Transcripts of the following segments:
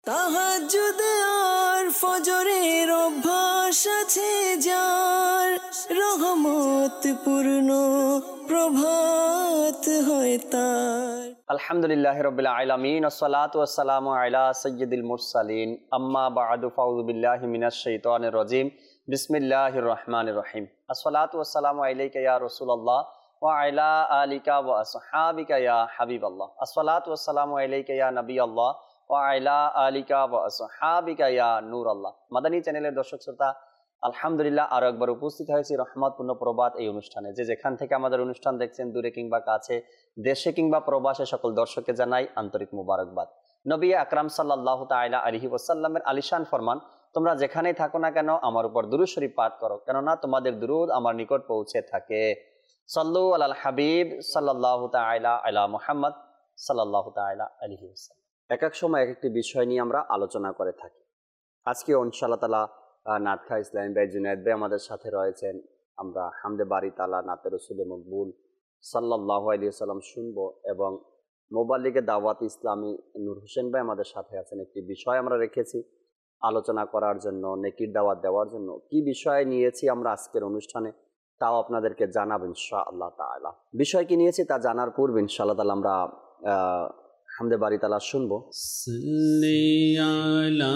তাহাজ্জুদ আর ফজরের অভ্যাস আছে যার, রহমত পূর্ণ প্রভাত হয় তার। আলহামদুলিল্লাহি রাব্বিল আলামিন ওয়াসসালাতু ওয়াসসালামু আলা সাইয়্যিদিল মুরসালিন আম্মা বা'দু ফাউযু বিল্লাহি মিনাশ শাইতানির রাজীম বিসমিল্লাহির রহমানির রহিম। আসসালাতু ওয়াসসালামু আলাইকা ইয়া রাসূলুল্লাহ ওয়া আলা আলিকা ওয়া আসহাবিকা ইয়া হাবিবাল্লাহ। আসসালাতু ওয়াসসালামু আলাইকা ইয়া নবিয়াল্লাহ ওয়া আলা আলিকা ওয়া আসহাবিকা ইয়া নূরাল্লাহ। মাদানী চ্যানেলের দর্শক শ্রোতা, আলহামদুলিল্লাহ আরো একবার উপস্থিত হয়েছি রহমতপূর্ণ প্রবাদ এই অনুষ্ঠানে। যে যেখান থেকে আমাদের অনুষ্ঠান দেখছেন, দূরে কিংবা কাছে, দেশে কিংবা প্রবাসে, সকল দর্শককে জানাই আন্তরিক মুবারকবাদ। নবী আকরাম সাল্লাল্লাহু তাআলা আলাইহি ওয়াসাল্লামের আলিশান ফরমান, তোমরা যেখানেই থাকো না কেন আমার উপর দুরূদ শরীফ পাঠ করো, কেননা তোমাদের দুরূদ আমার নিকট পৌঁছে থাকে। সাল্লু আলাল হাবিব সাল্লাল্লাহু তাআলা আলা মুহাম্মদ সাল্লাল্লাহু তাআলা আলাইহি ওয়াসাল্লাম। এক এক সময় এক একটি বিষয় নিয়ে আমরা আলোচনা করে থাকি। আজকে ইনশাআল্লাহ তাআলা নাতখা ইসলামী ভাই জুনায়েদ ভাই আমাদের সাথে রয়েছেন। আমরা হামদে বারি তাআলা নাতে রাসূলে মকবুল সাল্লাল্লাহু আলাইহি ওয়াসাল্লাম শুনবো, এবং মোবাল্লিগে দাওয়াত ইসলামী নূর হোসেন ভাই আমাদের সাথে আছেন। একটি বিষয় আমরা রেখেছি আলোচনা করার জন্য, নেকির দাওয়াত দেওয়ার জন্য। কি বিষয় নিয়েছি আমরা আজকের অনুষ্ঠানে, তাও আপনাদেরকে জানাবো ইনশাআল্লাহ তাআলা। বিষয় কি নিয়েছি তা জানার পূর্বে ইনশাআল্লাহ তাআলা আমরা হামদে বারি তাআলা শুনবো। সাল্লি আলা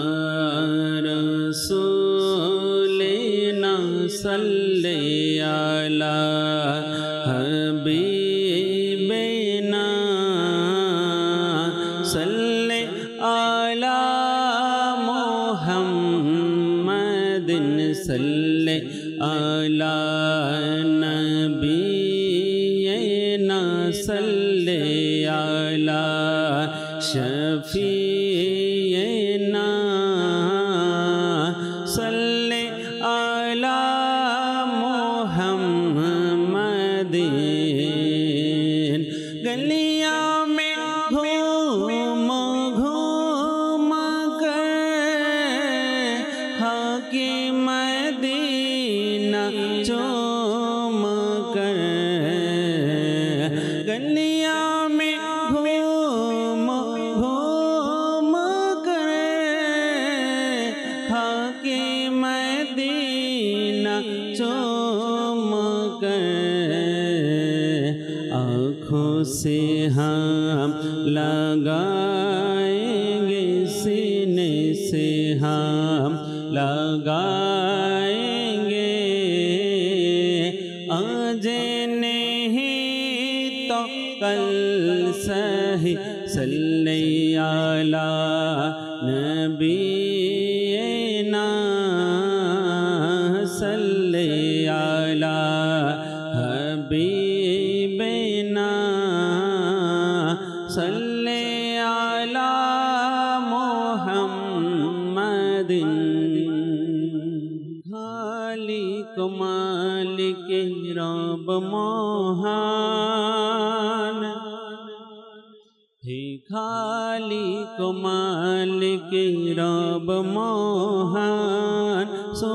রাসূলিনা সাল্লি আলা হাবিবিনা সাল্লি আলা মুহাম্মাদিন সাল্লি আলা নবিয়িনা সাল্লি আলা শফিয়িনা সাল্লি আলা মুহাম্মাদিন। গলিয়া মে ঘুম ঘুম কর হাকি মদিনা চুম কর, গলিয়া মে ঘুম ঘুম কর হাকি মদিনা चुम कर, आँखों से हम लगाएंगे, सीने से हम लगाएंगे, आज नहीं तो कल सही सल्ली अला नबीना सल्ली अला हबीबिना सल्ली अला मुहम्मदिन। खालिक मालिक रब मोहन, हे खालिक मालिक रब मोहन,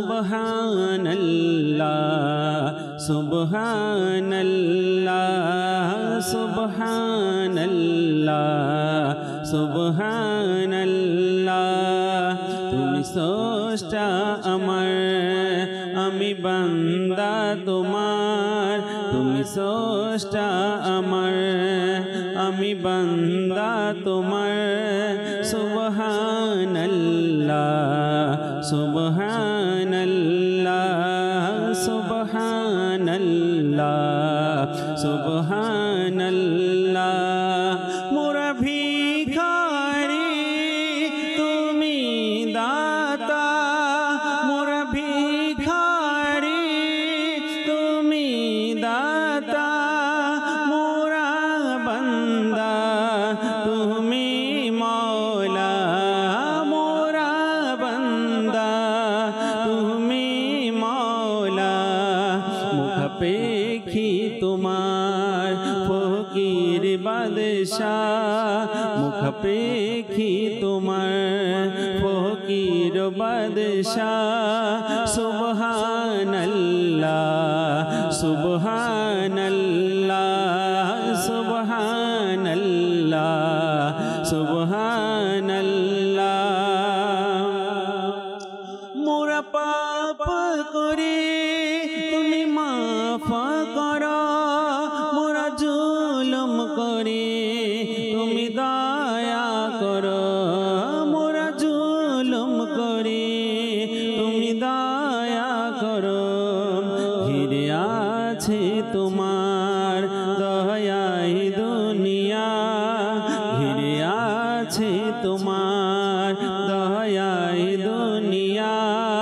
सुबहानल्लाह सुबहानल्लाह सुबहानल्लाह सुबहानल्लाह। তুমি স্রষ্টা আমার, আমি বান্দা তোমার, তুমি স্রষ্টা আমার, আমি বান্দা তোমার। সুবহানাল্লাহ সুবহানাল্লাহ সুবহানাল্লাহ সুবহানাল্লাহ। মোরা ভিখারি তুমি দাতা, মোরা ভিখারি তুমি দাতা, মোরা বান্দা তুমি মওলা, মোরা বান্দা তুমি মওলা। মুখাপেক্ষী তোমার ফকির বাদশাহ, মুখাপেক্ষী তোমার ফকির বাদশাহ। সুবহানাল্লাহ সুবহানাল্লাহ সুবহানাল্লাহ সুবহানাল্লাহ দয়াই দুনিয়া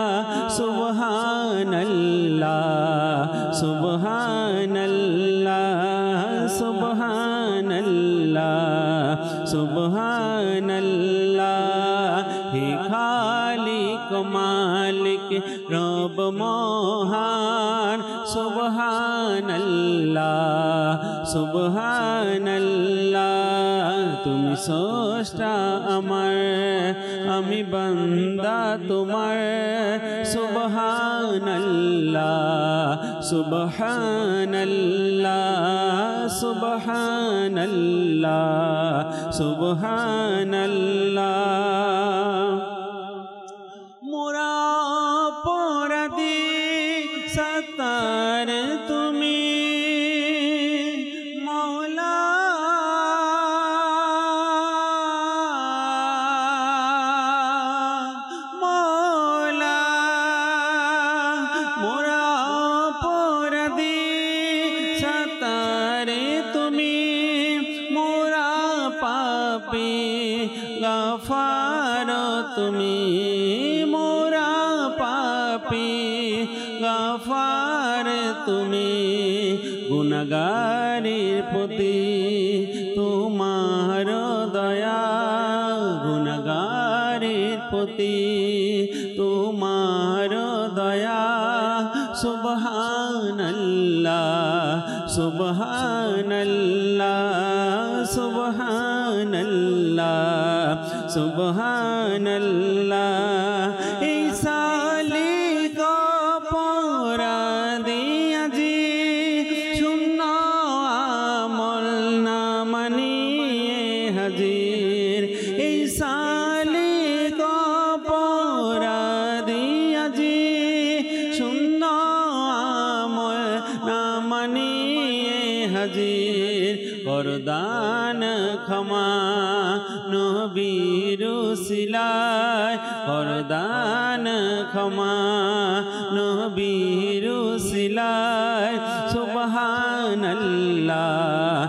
সুবহানাল্লাহ সুবহানাল্লাহ সুবহানাল্লাহ সুবহানাল্লাহ হে খালিক মালিক রব মহান সুবহানাল্লাহ সুবহানাল্লাহ তুমি স্রষ্টা আমার আমি বান্দা তোমার সুবহানাল্লাহ সুবহানাল্লাহ সুবহানাল্লাহ সুবহানাল্লাহ মোরা অপরাধী সত্তার তুমি মওলা মওলা মোরা অপরাধী সত্তার তুমি মোরা পাপী গফার তুমি মোরা পাপী গফার তুমি গুনাহগারের প্রতি তোমার দয়া গুনাহগারের প্রতি তোমার দয়া সুবহানাল্লাহ সুবহানাল্লাহ সুবহানাল্লাহ সুবহানাল্লাহ এই সালিক অপরাধী আজি শূন্য আমল না মানিয়ে হাজির এই সালিক অপরাধী আজি শূন্য আমল না মানিয়ে হাজির করদান ক্ষমা নবীর উসিলায় করদান ক্ষমা নবীর উসিলায় সুবহানাল্লাহ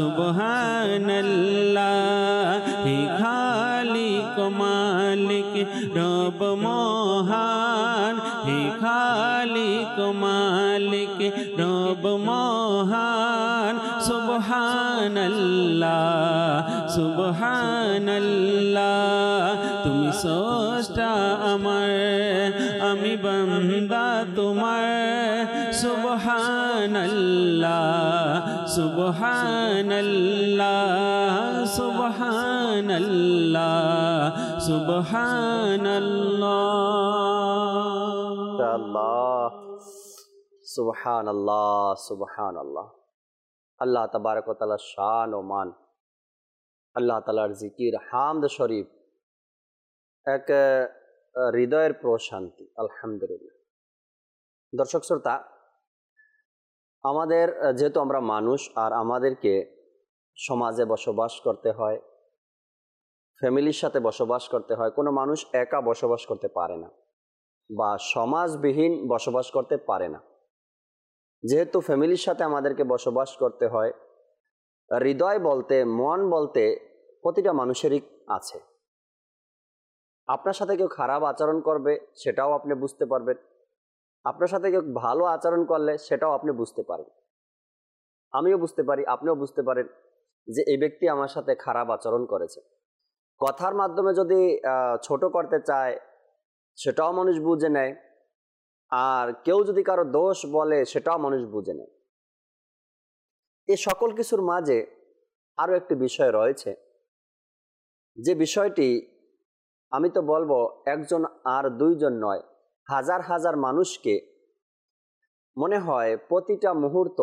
সুবহানাল্লাহ হে খালিক মালিক রব মহান হে খালিক মালিক রব মহান সুবহানাল্লাহ সুবহানাল্লাহ তুমি স্রষ্টা আমার আমি বান্দা তোমার সুবহানাল্লাহ সুবহানাল্লাহ সুবহানাল্লাহ সুবহানাল্লাহ আল্লাহ সুবহানাল্লাহ সুবহানাল্লাহ আল্লাহ তাবারক ওয়া তাআলার শান ও মান আল্লাহ তাআলার জিকির হামদ শরীফ এক হৃদয়ের প্রশান্তি আলহামদুলিল্লাহ। দর্শক শ্রোতা, আমাদের যেহেতু আমরা মানুষ আর আমাদেরকে সমাজে বসবাস করতে হয়, ফ্যামিলির সাথে বসবাস করতে হয়, কোনো মানুষ একা বসবাস করতে পারে না বা সমাজবিহীন বসবাস করতে পারে না। যেহেতু ফ্যামিলির সাথে আমাদেরকে বসবাস করতে হয়, হৃদয় বলতে মন বলতে প্রতিটা মানুষেরই আছে। আপনার সাথে কেউ খারাপ আচরণ করবে সেটাও আপনি বুঝতে পারবেন, আপনার সাথে কেউ ভালো আচরণ করলে সেটাও আপনি বুঝতে পারেন। আমিও বুঝতে পারি, আপনিও বুঝতে পারেন যে এই ব্যক্তি আমার সাথে খারাপ আচরণ করেছে। কথার মাধ্যমে যদি ছোট করতে চায় সেটাও মানুষ বুঝে নেয়, আর কেউ যদি কারো দোষ বলে সেটাও মানুষ বুঝে নেয়। এই সকল কিছুর মাঝে আরও একটি বিষয় রয়েছে, যে বিষয়টি আমি তো বলবো একজন আর দুইজন নয়, হাজার হাজার মানুষকে মনে হয় প্রতিটা মুহূর্ত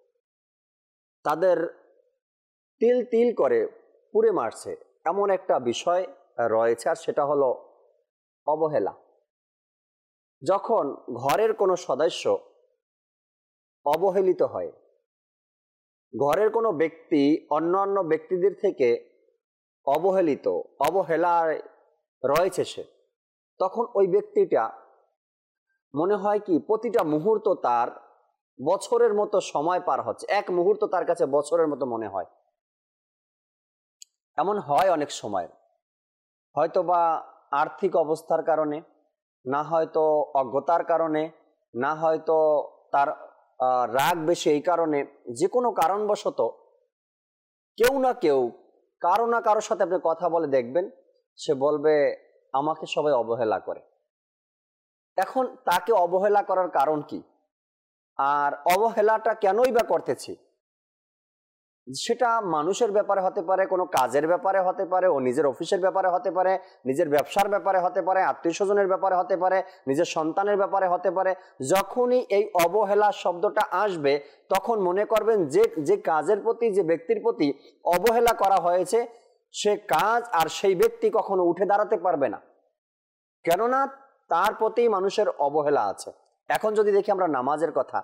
তাদের তিল তিল করে পুড়ে মারছে, এমন একটা বিষয় রয়েছে, আর সেটা হলো অবহেলা। যখন ঘরের কোনো সদস্য অবহেলিত হয়, ঘরের কোনো ব্যক্তি অন্যান্য ব্যক্তিদের থেকে অবহেলিত, অবহেলায় রয়েছে সে, তখন ওই ব্যক্তিটা মনে হয় কি প্রতিটা মুহূর্ত তার বছরের মতো সময় পার হচ্ছে, এক মুহূর্ত তার কাছে বছরের মতো মনে হয়। এমন হয় অনেক সময়, হয়তোবা আর্থিক অবস্থার কারণে, না হয়তো অজ্ঞতার কারণে, না হয়তো তার রাগ বেশি এই কারণে, যে কোনো কারণবশত কেউ না কেউ কারো না কারোর সাথে আপনি কথা বলে দেখবেন সে বলবে আমাকে সবাই অবহেলা করে। এখন তাকে অবহেলা করার কারণ কি, আর অবহেলাটা কেনই বা করতেছি, সেটা মানুষের ব্যাপারে হতে পারে, কোনো কাজের ব্যাপারে হতে পারে, ও নিজের অফিসের ব্যাপারে হতে পারে, নিজের ব্যবসার ব্যাপারে হতে পারে, আত্মীয় স্বজনের ব্যাপারে হতে পারে, নিজের সন্তানের ব্যাপারে হতে পারে। যখনই এই অবহেলা শব্দটা আসবে তখন মনে করবেন যে কাজের প্রতি, যে ব্যক্তির প্রতি অবহেলা করা হয়েছে সে কাজ আর সেই ব্যক্তি কখনো উঠে দাঁড়াতে পারবে না, কেননা তার প্রতি মানুষের অবহেলা আছে। এখন যদি দেখি আমরা নামাজের কথা,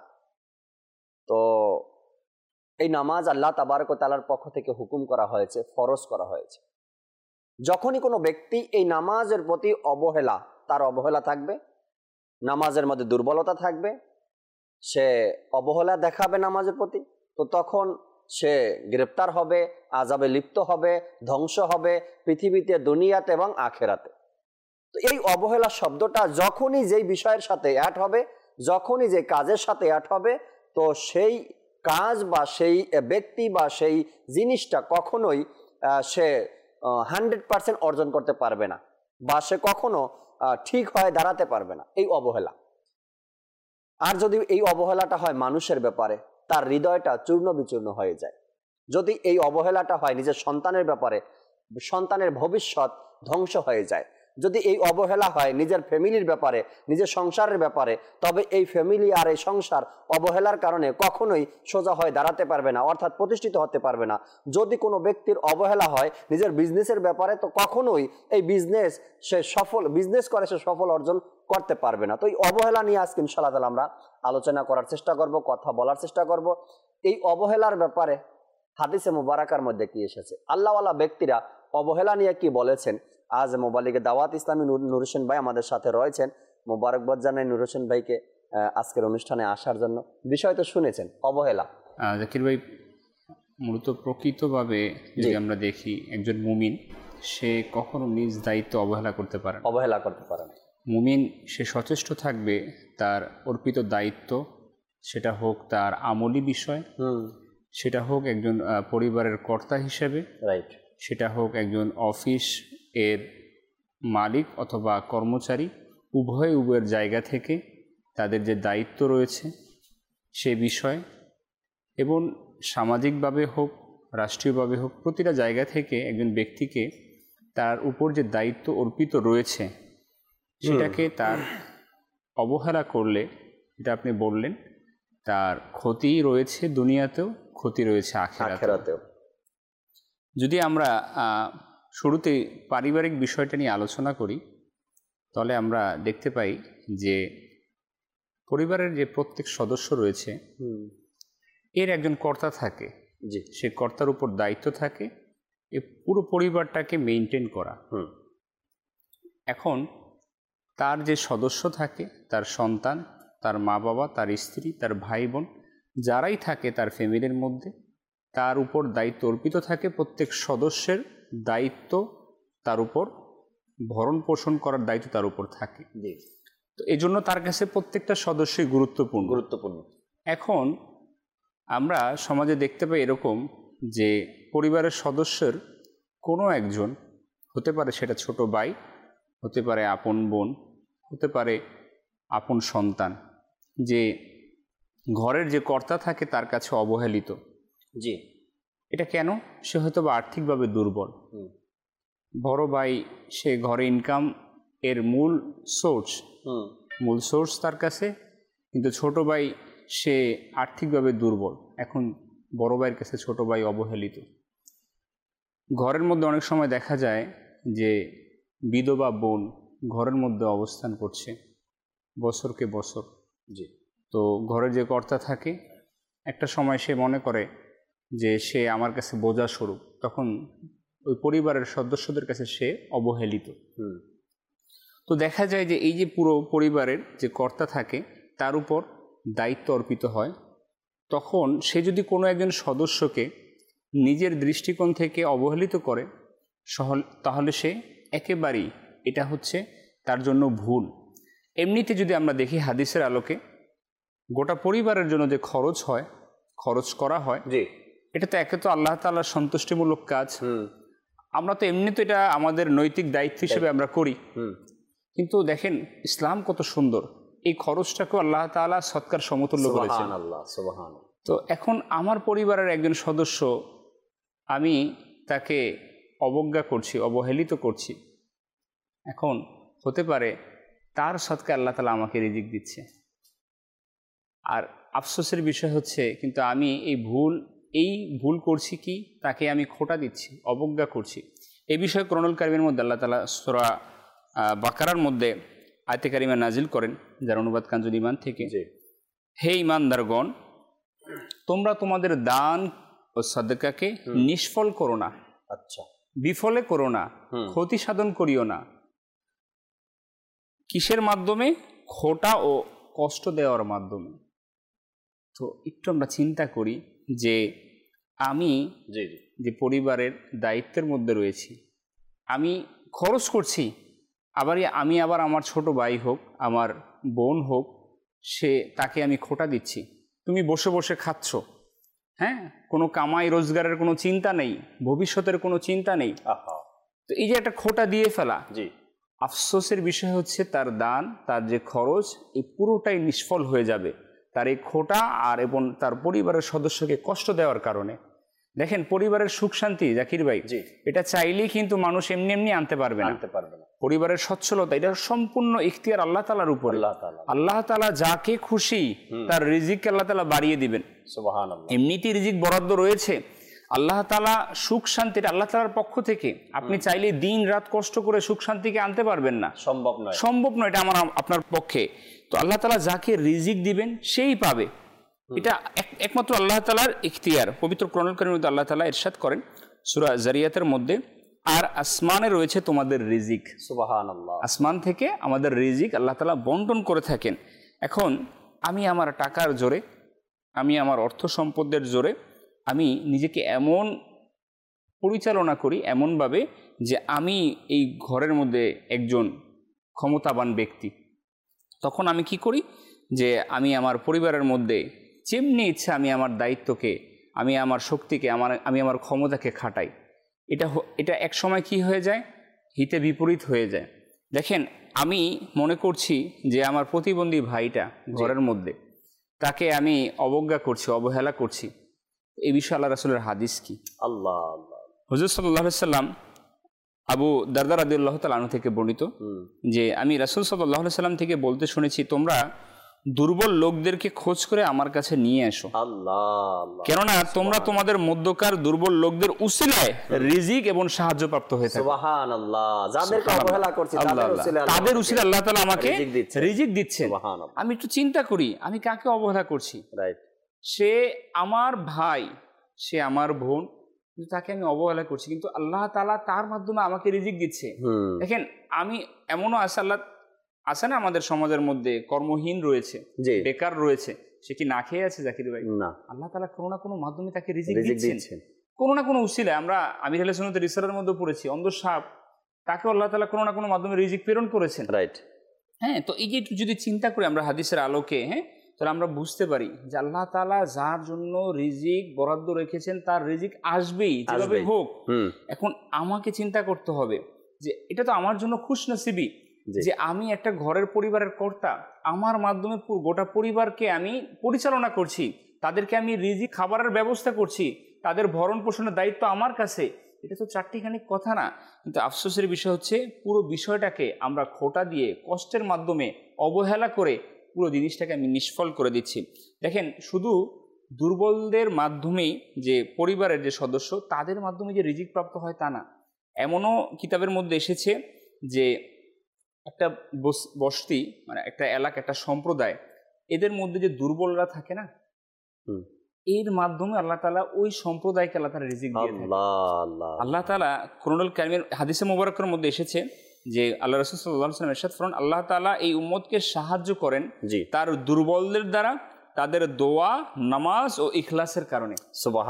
তো এই নামাজ আল্লাহ তাবারক ওয়া তাআলার পক্ষ থেকে হুকুম করা হয়েছে, ফরজ করা হয়েছে। যখনই কোনো ব্যক্তি এই নামাজের প্রতি অবহেলা, তার অবহেলা থাকবে, নামাজের মধ্যে দুর্বলতা থাকবে, সে অবহেলা দেখাবে নামাজের প্রতি, তো তখন সে গ্রেপ্তার হবে, আযাবে লিপ্ত হবে, ধ্বংস হবে পৃথিবীতে, দুনিয়াতে এবং আখেরাতে। তো এই অবহেলা শব্দটা যখনই যেই বিষয়ের সাথে অ্যাড হবে, যখনই যে কাজের সাথে অ্যাড হবে, তো সেই কাজ বা সেই ব্যক্তি বা সেই জিনিসটা কখনোই সে 100% অর্জন করতে পারবে না, বা সে কখনো ঠিক হয়ে দাঁড়াতে পারবে না, এই অবহেলা। আর যদি এই অবহেলাটা হয় মানুষের ব্যাপারে, তার হৃদয়টা চূর্ণ বিচূর্ণ হয়ে যায়। যদি এই অবহেলাটা হয় নিজের সন্তানের ব্যাপারে, সন্তানের ভবিষ্যৎ ধ্বংস হয়ে যায়। যদি এই অবহেলা হয় নিজের ফ্যামিলির ব্যাপারে, নিজের সংসারের ব্যাপারে, তবে এই ফ্যামিলি আর এই সংসার অবহেলার কারণে কখনোই সোজা হয়ে দাঁড়াতে পারবে না, অর্থাৎ প্রতিষ্ঠিত হতে পারবে না। যদি কোনো ব্যক্তির অবহেলা হয় নিজের বিজনেসের ব্যাপারে, তো কখনোই এই বিজনেস সে সফল অর্জন করতে পারবে না। তো এই অবহেলা নিয়ে আজকে ইনশাআল্লাহ তাআলা আমরা আলোচনা করার চেষ্টা করব, কথা বলার চেষ্টা করব। এই অবহেলার ব্যাপারে হাদিসে মুবারাকার মধ্যে কি এসেছে, আল্লাহওয়ালা ব্যক্তিরা অবহেলা নিয়ে কি বলেছেন, আজ মোবালিকে দাওয়াত ইসলামী নূর হোসেন ভাই আমাদের সাথে রয়েছেন। মোবারকবাদ জানাই নূর হোসেন ভাইকে আজকের অনুষ্ঠানে আসার জন্য। বিষয় তো শুনেছেন, অবহেলা। জাকির ভাই, মূলত প্রকৃতভাবে যদি আমরা দেখি, একজন মুমিন সে কখনো নিজ দায়িত্ব অবহেলা করতে পারে না। মুমিন সে সচেষ্ট থাকবে তার অর্পিত দায়িত্ব, সেটা হোক তার আমলি বিষয়, সেটা হোক একজন পরিবারের কর্তা হিসেবে, রাইট, সেটা হোক একজন অফিস এর মালিক অথবা কর্মচারী, উভয়ের জায়গা থেকে তাদের যে দায়িত্ব রয়েছে সে বিষয়, এবং সামাজিকভাবে হোক, রাষ্ট্রীয়ভাবে হোক, প্রতিটা জায়গা থেকে একজন ব্যক্তিকে তার উপর যে দায়িত্ব অর্পিত রয়েছে সেটাকে তার অবহেলা করলে, এটা আপনি বললেন, তার ক্ষতি রয়েছে দুনিয়াতেও, ক্ষতি রয়েছে আখিরাতেও। যদি আমরা শুরুতে পারিবারিক বিষয়টা নিয়ে আলোচনা করি, তাহলে আমরা দেখতে পাই যে পরিবারের যে প্রত্যেক সদস্য রয়েছে এর একজন কর্তা থাকে, সে কর্তার উপর দায়িত্ব থাকে এই পুরো পরিবারটাকে মেইনটেইন করা। এখন তার যে সদস্য থাকে, তার সন্তান, তার মা বাবা, তার স্ত্রী, তার ভাই বোন, যারাই থাকে তার ফ্যামিলির মধ্যে, তার উপর দায়িত্ব অর্পিত থাকে। প্রত্যেক সদস্যের দায়িত্ব তার উপর, ভরণ পোষণ করার দায়িত্ব তার উপর থাকে। তো এই জন্য তার কাছে প্রত্যেকটা সদস্যই গুরুত্বপূর্ণ। এখন আমরা সমাজে দেখতে পাই এরকম যে পরিবারের সদস্যের কোনো একজন, হতে পারে সেটা ছোট ভাই, হতে পারে আপন বোন, হতে পারে আপন সন্তান, যে ঘরের যে কর্তা থাকে তার কাছে অবহেলিত। এটা কেন? সে হয়তো বা আর্থিকভাবে দুর্বল। বড় ভাই সে ঘরে ইনকাম এর মূল সোর্স তার কাছে, কিন্তু ছোট ভাই সে আর্থিকভাবে দুর্বল। এখন বড় ভাইয়ের কাছে ছোট ভাই অবহেলিত। ঘরের মধ্যে অনেক সময় দেখা যায় যে বিধবা বোন ঘরের মধ্যে অবস্থান করছে বছরকে বছর। তো ঘরের যে কর্তা থাকে, একটা সময় সে মনে করে যে সে আমার কাছে বোঝা স্বরূপ, তখন ওই পরিবারের সদস্যদের কাছে সে অবহেলিত। তো দেখা যায় যে এই যে পুরো পরিবারের যে কর্তা থাকে তার উপর দায়িত্ব অর্পিত হয়, তখন সে যদি কোনো একজন সদস্যকে নিজের দৃষ্টিকোণ থেকে অবহেলিত করে, তাহলে সে একেবারেই এটা হচ্ছে তার জন্য ভুল। এমনিতে যদি আমরা দেখি হাদিসের আলোকে, গোটা পরিবারের জন্য যে খরচ করা হয়, এটা তো একে তো আল্লাহ তাআলার সন্তুষ্টিমূলক কাজ। আমরা তো এমনি তো এটা আমাদের নৈতিক দায়িত্ব হিসেবে আমরা করি, কিন্তু দেখেন ইসলাম কত সুন্দর, এই খরচটাকেও আল্লাহ তাআলা সৎকার সমতুল্য করেছেন। তো এখন আমার পরিবারের একজন সদস্য, আমি তাকে অবজ্ঞা করছি, অবহেলিত করছি, এখন হতে পারে তার সৎকার আল্লাহ তাআলা আমাকে রিজিক দিচ্ছে, আর আফসোসের বিষয় হচ্ছে কিন্তু আমি এই ভুল করছি কি, তাকে আমি খোটা দিচ্ছি, অবজ্ঞা করছি। এই বিষয়ে কোরআনুল কারীমের মধ্যে আল্লাহ তাআলা সূরা বাকারার মধ্যে আয়াতে কারিমা নাজিল করেন, যার অনুবাদ কানজুল ঈমান থেকে, হে ঈমানদারগণ, তোমরা তোমাদের দান ও সাদকাকে নিষ্ফল করো না, বিফলে করো না, ক্ষতি সাধন করিও না। কিসের মাধ্যমে? খোটা ও কষ্ট দেওয়ার মাধ্যমে। তো একটু আমরা চিন্তা করি যে আমি যে পরিবারের দায়িত্বের মধ্যে রয়েছি, আমি খরচ করছি, আমি আবার আমার ছোট ভাই হোক, আমার বোন হোক, তাকে আমি খোটা দিচ্ছি, তুমি বসে বসে খাচ্ছ, হ্যাঁ, কোনো কামাই রোজগারের কোনো চিন্তা নেই, ভবিষ্যতের কোনো চিন্তা নেই। তো এই যে একটা খোটা দিয়ে ফেলা, আফসোসের বিষয় হচ্ছে তার দান, তার যে খরচ, এই পুরোটাই নিষ্ফল হয়ে যাবে তার এই খোটা এবং তার পরিবারের সদস্যকে কষ্ট দেওয়ার কারণে। দেখেন, পরিবারের সুখ শান্তি জাকির ভাই, এটা চাইলেই কিন্তু মানুষ এমনি এমনি আনতে পারবে না। পরিবারের সচ্ছলতা, এটা সম্পূর্ণ ইখতিয়ার আল্লাহ তাআলার উপর। আল্লাহ তাআলা যাকে খুশি তার রিজিক আল্লাহ তাআলা বাড়িয়ে দিবেন। সুবহানাল্লাহ। এমনিতেই রিজিক বরাদ্দ রয়েছে, আল্লাহ তাআলা সুখ শান্তিটা আল্লাহ তাআলার পক্ষ থেকে। আপনি চাইলে দিন রাত কষ্ট করে সুখ শান্তিকে আনতে পারবেন না, সম্ভব নয়, এটা আপনার পক্ষে। তো আল্লাহ তাআলা যাকে রিজিক দিবেন সেই পাবে, এটা একমাত্র আল্লাহ তাআলার ইখতিয়ার। পবিত্র কোরআনুল কারীমের মধ্যে আল্লাহ তাআলা ইরশাদ করেন সূরা যারিয়াতের মধ্যে, আর আসমানে রয়েছে তোমাদের রিজিক। সুবহানাল্লাহ। আসমান থেকে আমাদের রিজিক আল্লাহ তাআলা বন্টন করে থাকেন। এখন আমি আমার টাকার জোরে, আমি আমার অর্থ সম্পদের জোরে আমি নিজেকে এমন পরিচালনা করি এমনভাবে যে আমি এই ঘরের মধ্যে একজন ক্ষমতাবান ব্যক্তি। তখন আমি কি করি যে আমি আমার পরিবারের মধ্যে যেমনি ইচ্ছা আমি আমার দায়িত্বকে, আমি আমার শক্তিকে, আমি আমার ক্ষমতাকে খাটাই। এটা এক সময় কি হয়ে যায়, হিতে বিপরীত হয়ে যায়। দেখেন, আমি মনে করছি যে আমার প্রতিবন্ধী ভাইটা ঘরের মধ্যে, তাকে আমি অবজ্ঞা করছি, অবহেলা করছি। এই বিষয়ে আল্লাহ রাসূলের হাদিস কি? আল্লাহ হুজুর সাল্লাল্লাহু আলাইহি সাল্লাম আবু দারদা রাদিয়াল্লাহু তাআলা আনহু থেকে বর্ণিত যে আমি রাসূল সাল্লাল্লাহু আলাইহি সাল্লাম থেকে বলতে শুনেছি, তোমরা দুর্বল লোকদেরকে খোঁজ করে আমার কাছে নিয়ে এসো, কেননা তোমরা তোমাদের মধ্যকার দুর্বল লোকদের উসিলায় রিজিক এবং সাহায্য প্রাপ্ত হয়ে থাকো। সুবহানাল্লাহ। যাদেরকে অবহেলা করছি তাদের উসিলায় আল্লাহ তাআলা আমাকে রিজিক দিচ্ছেন। আমি একটু চিন্তা করি, আমি কাকে অবহেলা করছি? সে আমার ভাই, সে আমার বোন, কিন্তু তাকে আমি অবহেলা করছি, কিন্তু আল্লাহ তাআলা তার মাধ্যমে আমাকে রিজিক দিচ্ছে। দেখেন, আমি এমনও আছে না আমাদের সমাজের মধ্যে কর্মহীন রয়েছে, বেকার রয়েছে, সে কি না খেয়ে আছে জাকির ভাই? না, আল্লাহ তাআলা কোনো না কোনো মাধ্যমে তাকে রিজিক দিচ্ছেন, কোনো না কোনো উসিলায়। আমরা আমির আহলে সুন্নাতের রিসালার মধ্যে পড়েছি, অন্ধ সাপ, তাকে আল্লাহ তাআলা কোনো না কোনো মাধ্যমে রিজিক প্রেরণ করেছেন। রাইট। হ্যাঁ, তো এই যে একটু যদি চিন্তা করি আমরা হাদিসের আলোকে, হ্যাঁ, তাহলে আমরা বুঝতে পারি যে আল্লাহ তাআলা যার জন্য রিজিক বরাদ্দ রেখেছেন তার রিজিক আসবেই, যেভাবে হোক। এখন আমাকে চিন্তা করতে হবে যে এটা তো আমার জন্য খুশনসিবি যে আমি একটা ঘরের পরিবারের কর্তা, আমার মাধ্যমে গোটা পরিবারকে আমি পরিচালনা করছি, তাদেরকে আমি রিজিক খাবারের ব্যবস্থা করছি, তাদের ভরণ পোষণের দায়িত্ব আমার কাছে। এটা তো চারটিখানি কথা না, কিন্তু আফসোসের বিষয় হচ্ছে পুরো বিষয়টাকে আমরা খোটা দিয়ে, কষ্টের মাধ্যমে, অবহেলা করে পুরো জিনিসটাকে আমি নিষ্ফল করে দিচ্ছি। দেখেন, শুধু দুর্বলদের মাধ্যমেই যে পরিবারের যে সদস্য তাদের মাধ্যমে যে রিজিক প্রাপ্ত হয় তা না। এমনও কিতাবের মধ্যে এসেছে যে একটা বস্তি, মানে একটা এলাকা, একটা সম্প্রদায়, এদের মধ্যে যে দুর্বলরা থাকে না, এর মাধ্যমে আল্লাহ তাআলা ওই সম্প্রদায়কে আল্লাহ তাআলা রিজিক দিয়ে থাকেন। আল্লাহ তাআলা কোরআনুল কারীমের হাদিসে মুবারকের মধ্যে এসেছে যে আল্লাহ রাসূল সাল্লাল্লাহু আলাইহি ওয়াসাল্লাম ইরশাদ করেন, আল্লাহ তাআলা এই উম্মতকে সাহায্য করেন তার দুর্বলদের দ্বারা, তাদের দোয়া, নামাজ ও ইখলাসের কারণে।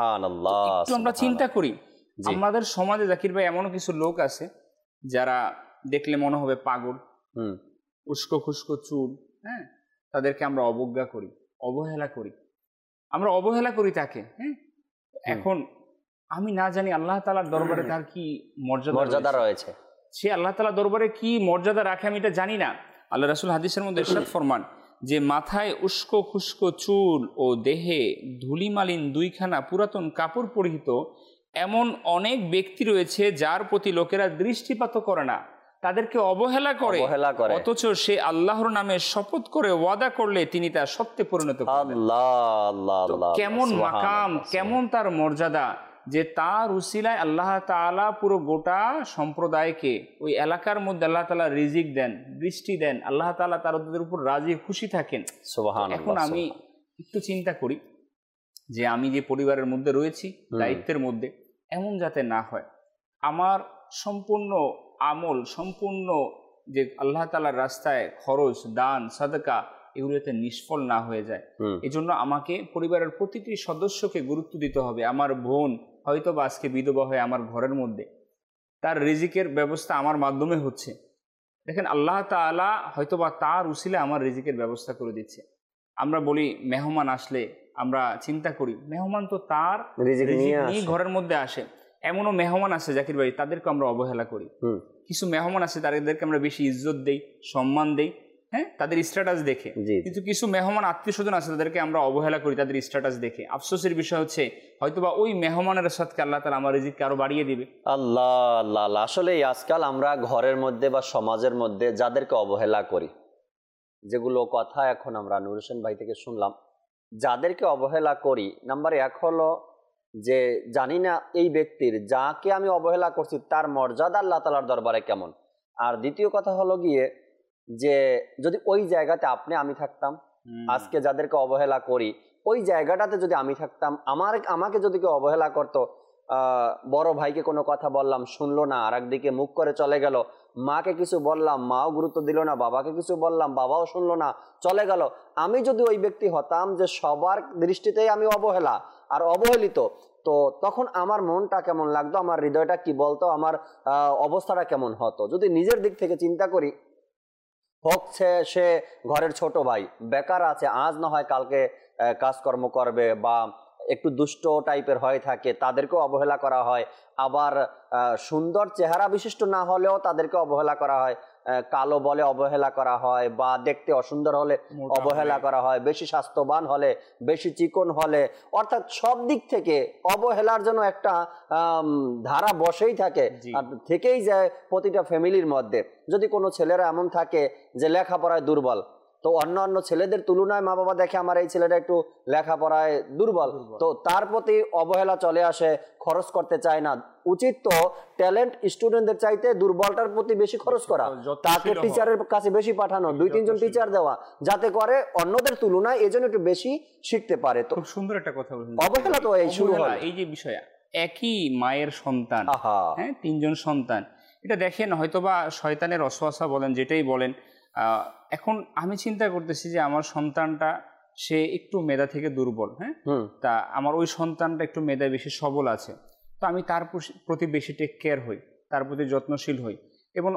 সুবহানাল্লাহ। একটু আমরা চিন্তা করি, আমাদের সমাজে জাকির ভাই এমন কিছু লোক আছে যারা দেখলে মনে হবে পাগল, উস্কো খুস্কো চুল, হ্যাঁ, তাদেরকে আমরা অবজ্ঞা করি, অবহেলা করি, আমরা অবহেলা করি তাকে। হ্যাঁ, এখন আমি না জানি আল্লাহ তাআলার দরবারে তার কি মর্যাদা রয়েছে, সে আল্লাহ তাআলার দরবারে কি মর্যাদা রাখে আমি এটা জানি না। আল্লাহ রাসূল হাদিসের মধ্যে ইরশাদ ফরমান যে মাথায় উস্কো খুস্কো চুল ও দেহে ধুলিমালিন দুইখানা পুরাতন কাপড় পরিহিত এমন অনেক ব্যক্তি রয়েছে যার প্রতি লোকেরা দৃষ্টিপাত করে না, তাদেরকে অবহেলা করে, অথচ সে আল্লাহর নামে শপথ করে ওয়াদা করলে তিনি তা সত্যে পরিণত করেন। কেমন মাকাম, কেমন তার মর্যাদা, যে তার উসিলায় আল্লাহ তাআলা পুরো গোটা সম্প্রদায়কে, ওই এলাকার মধ্যে আল্লাহ তাআলা রিজিক দেন, বৃষ্টি দেন, আল্লাহ তাআলা তাদের উপর রাজি খুশি থাকেন। এখন আমি একটু চিন্তা করি যে আমি যে পরিবারের মধ্যে রয়েছি, দায়িত্বের মধ্যে, এমন যাতে না হয় আমার সম্পূর্ণ আমল, সম্পূর্ণ যে আল্লাহ তাআলার রাস্তায় খরচ, দান, সাদকা, এগুলোতে নিষ্ফল না হয়ে যায়। এজন্য আমাকে পরিবারের প্রতিটি সদস্যকে গুরুত্ব দিতে হবে। আমার বোন হয়তো বা আজকে বিধবা হয়ে আমার ঘরের মধ্যে, তার রিজিকের ব্যবস্থা আমার মাধ্যমে হচ্ছে। দেখেন আল্লাহ তাআলা হয়তো বা তার উসিলে আমার রিজিকের ব্যবস্থা করে দিচ্ছে। আমরা বলি মেহমান আসলে আমরা চিন্তা করি মেহমান তো তার রিজিক নিয়ে ঘরের মধ্যে আসে। এমনও মেহমান আছে জাকির ভাই, তাদেরকে আমরা অবহেলা করি। কিছু মেহমান আছে তাদেরকে আমরা বেশি ইজ্জত দেই, সম্মান দেই, হ্যাঁ, তাদের স্ট্যাটাস দেখে। কিন্তু কিছু মেহমান আত্মীয় স্বজন আছে তাদেরকে আমরা অবহেলা করি তাদের স্ট্যাটাস দেখে। আফসোসের বিষয় হচ্ছে হয়তোবা ওই মেহমানের সাথে আল্লাহ তাআলা আমার রিজিককে আরো বাড়িয়ে দিবে। আল্লাহ আল্লাহ, আসলে আজকাল আমরা ঘরের মধ্যে বা সমাজের মধ্যে যাদেরকে অবহেলা করি, যেগুলো কথা এখন আমরা নূর হোসেন ভাই থেকে শুনলাম, যাদেরকে অবহেলা করি, নাম্বার 1 হলো যে জানি না এই ব্যক্তির, যাকে আমি অবহেলা করছি, তার মর্যাদা আল্লাহ তাআলার দরবারে কেমন। আর দ্বিতীয় কথা হলো গিয়ে যে যদি ওই জায়গাতে আমি থাকতাম, আজকে যাদেরকে অবহেলা করি ওই জায়গাটাতে যদি আমি থাকতাম, আমাকে যদি কেউ অবহেলা করতো, বড় ভাইকে কোনো কথা বললাম শুনলো না, আর একদিকে মুখ করে চলে গেল, মাকে কিছু বললাম মাও গুরুত্ব দিল না, বাবাকে কিছু বললাম বাবাও শুনলো না, চলে গেল। আমি যদি ওই ব্যক্তি হতাম যে সবার দৃষ্টিতেই আমি অবহেলা আর অবহেলিত, তো তখন আমার মনটা কেমন লাগতো, আমার হৃদয়টা কি বলতো, আমার অবস্থাটা কেমন হতো। যদি নিজের দিক থেকে চিন্তা করি, হচ্ছে সে ঘরের ছোট ভাই, বেকার আছে, আজ না হয় কালকে কাজকর্ম করবে, বা একটু দুষ্ট টাইপের হয়ে থাকে, তাদেরকেও অবহেলা করা হয়। আবার সুন্দর চেহারা বিশিষ্ট না হলেও তাদেরকে অবহেলা করা হয়, কালো বলে অবহেলা করা হয়, বা দেখতে অসুন্দর হলে অবহেলা করা হয়, বেশি স্বাস্থ্যবান হলে, বেশি চিকন হলে, অর্থাৎ সব দিক থেকে অবহেলার জন্য একটা ধারা বসেই থাকে, আর থেকেই যায় প্রতিটা ফ্যামিলির মধ্যে। যদি কোনো ছেলেরা এমন থাকে যে লেখাপড়ায় দুর্বল, তো অন্যান্য ছেলেদের তুলনায় মা বাবা দেখে আমার এই ছেলেটা একটু লেখাপড়ায় দুর্বল, তো তার প্রতি অবহেলা চলে আসে, খরচ করতে চায় না। উচিত তো ট্যালেন্ট স্টুডেন্টদের চাইতে দুর্বলটার প্রতি বেশি খরচ করা, তাকে টিচারের কাছে বেশি পাঠানো, 2-3 জন টিচার দেওয়া, যাতে করে অন্যদের তুলনায় এজন্য একটু বেশি শিখতে পারে। তো খুব সুন্দর একটা কথা বলেছেন, অবহেলা তো এই শুরু হলো। এই যে বিষয়, একই মায়ের সন্তান, হ্যাঁ, 3 জন সন্তান, এটা দেখেন হয়তোবা শয়তানের ওয়াসওয়াসা বলেন, যেটাই বলেন। এখন আমি চিন্তা করতেছি যে আমার সন্তানটা সে একটু মেধা থেকে দুর্বল, হ্যাঁ, তা আমার ওই সন্তানটা একটু মেধা বেশি সবল আছে, তো আমি তার প্রতি বেশি টেক কেয়ার হই, তার প্রতি যত্নশীল হই, এবং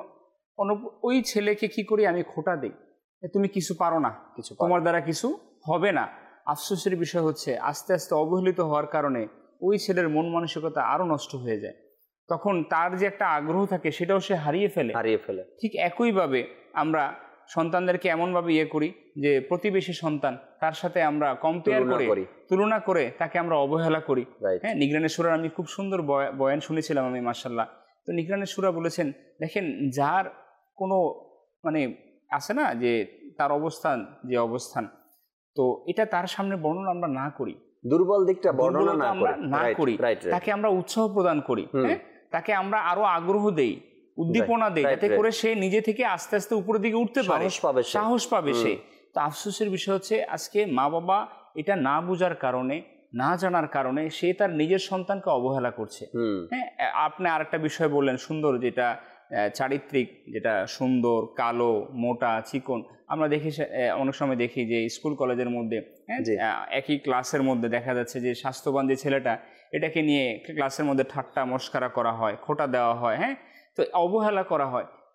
ওই ছেলেকে কি করি, আমি খোঁটা দিই, তুমি কিছু পারো না, তোমার দ্বারা কিছু হবে না। আফসোসের বিষয় হচ্ছে আস্তে আস্তে অবহেলিত হওয়ার কারণে ওই ছেলের মন মানসিকতা আরো নষ্ট হয়ে যায়। তখন তার যে একটা আগ্রহ থাকে সেটাও সে হারিয়ে ফেলে। ঠিক একইভাবে আমরা সন্তানদেরকে এমনভাবে করি যে প্রতিবেশী সন্তান, তার সাথে আমরা কম্পেয়ার করি, তুলনা করে তাকে আমরা অবহেলা করি। হ্যাঁ, নিগরানের সূরার আমি খুব সুন্দর বয়ান শুনেছিলাম আমি, মাশাআল্লাহ। তো নিগরানের সূরা বলেছেন, দেখেন যার কোনো মানে আছে না যে তার অবস্থান, যে অবস্থান, তো এটা তার সামনে বর্ণনা আমরা না করি, দুর্বল দিকটা বর্ণনা না করি, তাকে আমরা উৎসাহ প্রদান করি, হ্যাঁ, তাকে আমরা আরো আগ্রহ দেই, উদ্দীপনা দেয়, যাতে করে সে নিজে থেকে আস্তে আস্তে উপরের দিকে উঠতে পারে, সাহস পাবে সে। তো আফসোসের বিষয় হচ্ছে আজকে মা বাবা এটা না বোঝার কারণে, না জানার কারণে সে তার নিজের সন্তানকে অবহেলা করছে। হ্যাঁ, আপনি আরেকটা বিষয় বললেন সুন্দর, যেটা চারিত্রিক, যেটা সুন্দর, কালো, মোটা, চিকন। আমরা দেখি অনেক সময় দেখি যে স্কুল কলেজের মধ্যে, হ্যাঁ, একই ক্লাসের মধ্যে দেখা যাচ্ছে যে স্বাস্থ্যবান যে ছেলেটা, এটাকে নিয়ে ক্লাসের মধ্যে ঠাট্টা মস্করা করা হয়, খোঁটা দেওয়া হয়, হ্যাঁ, তো অবহেলা করা হয়।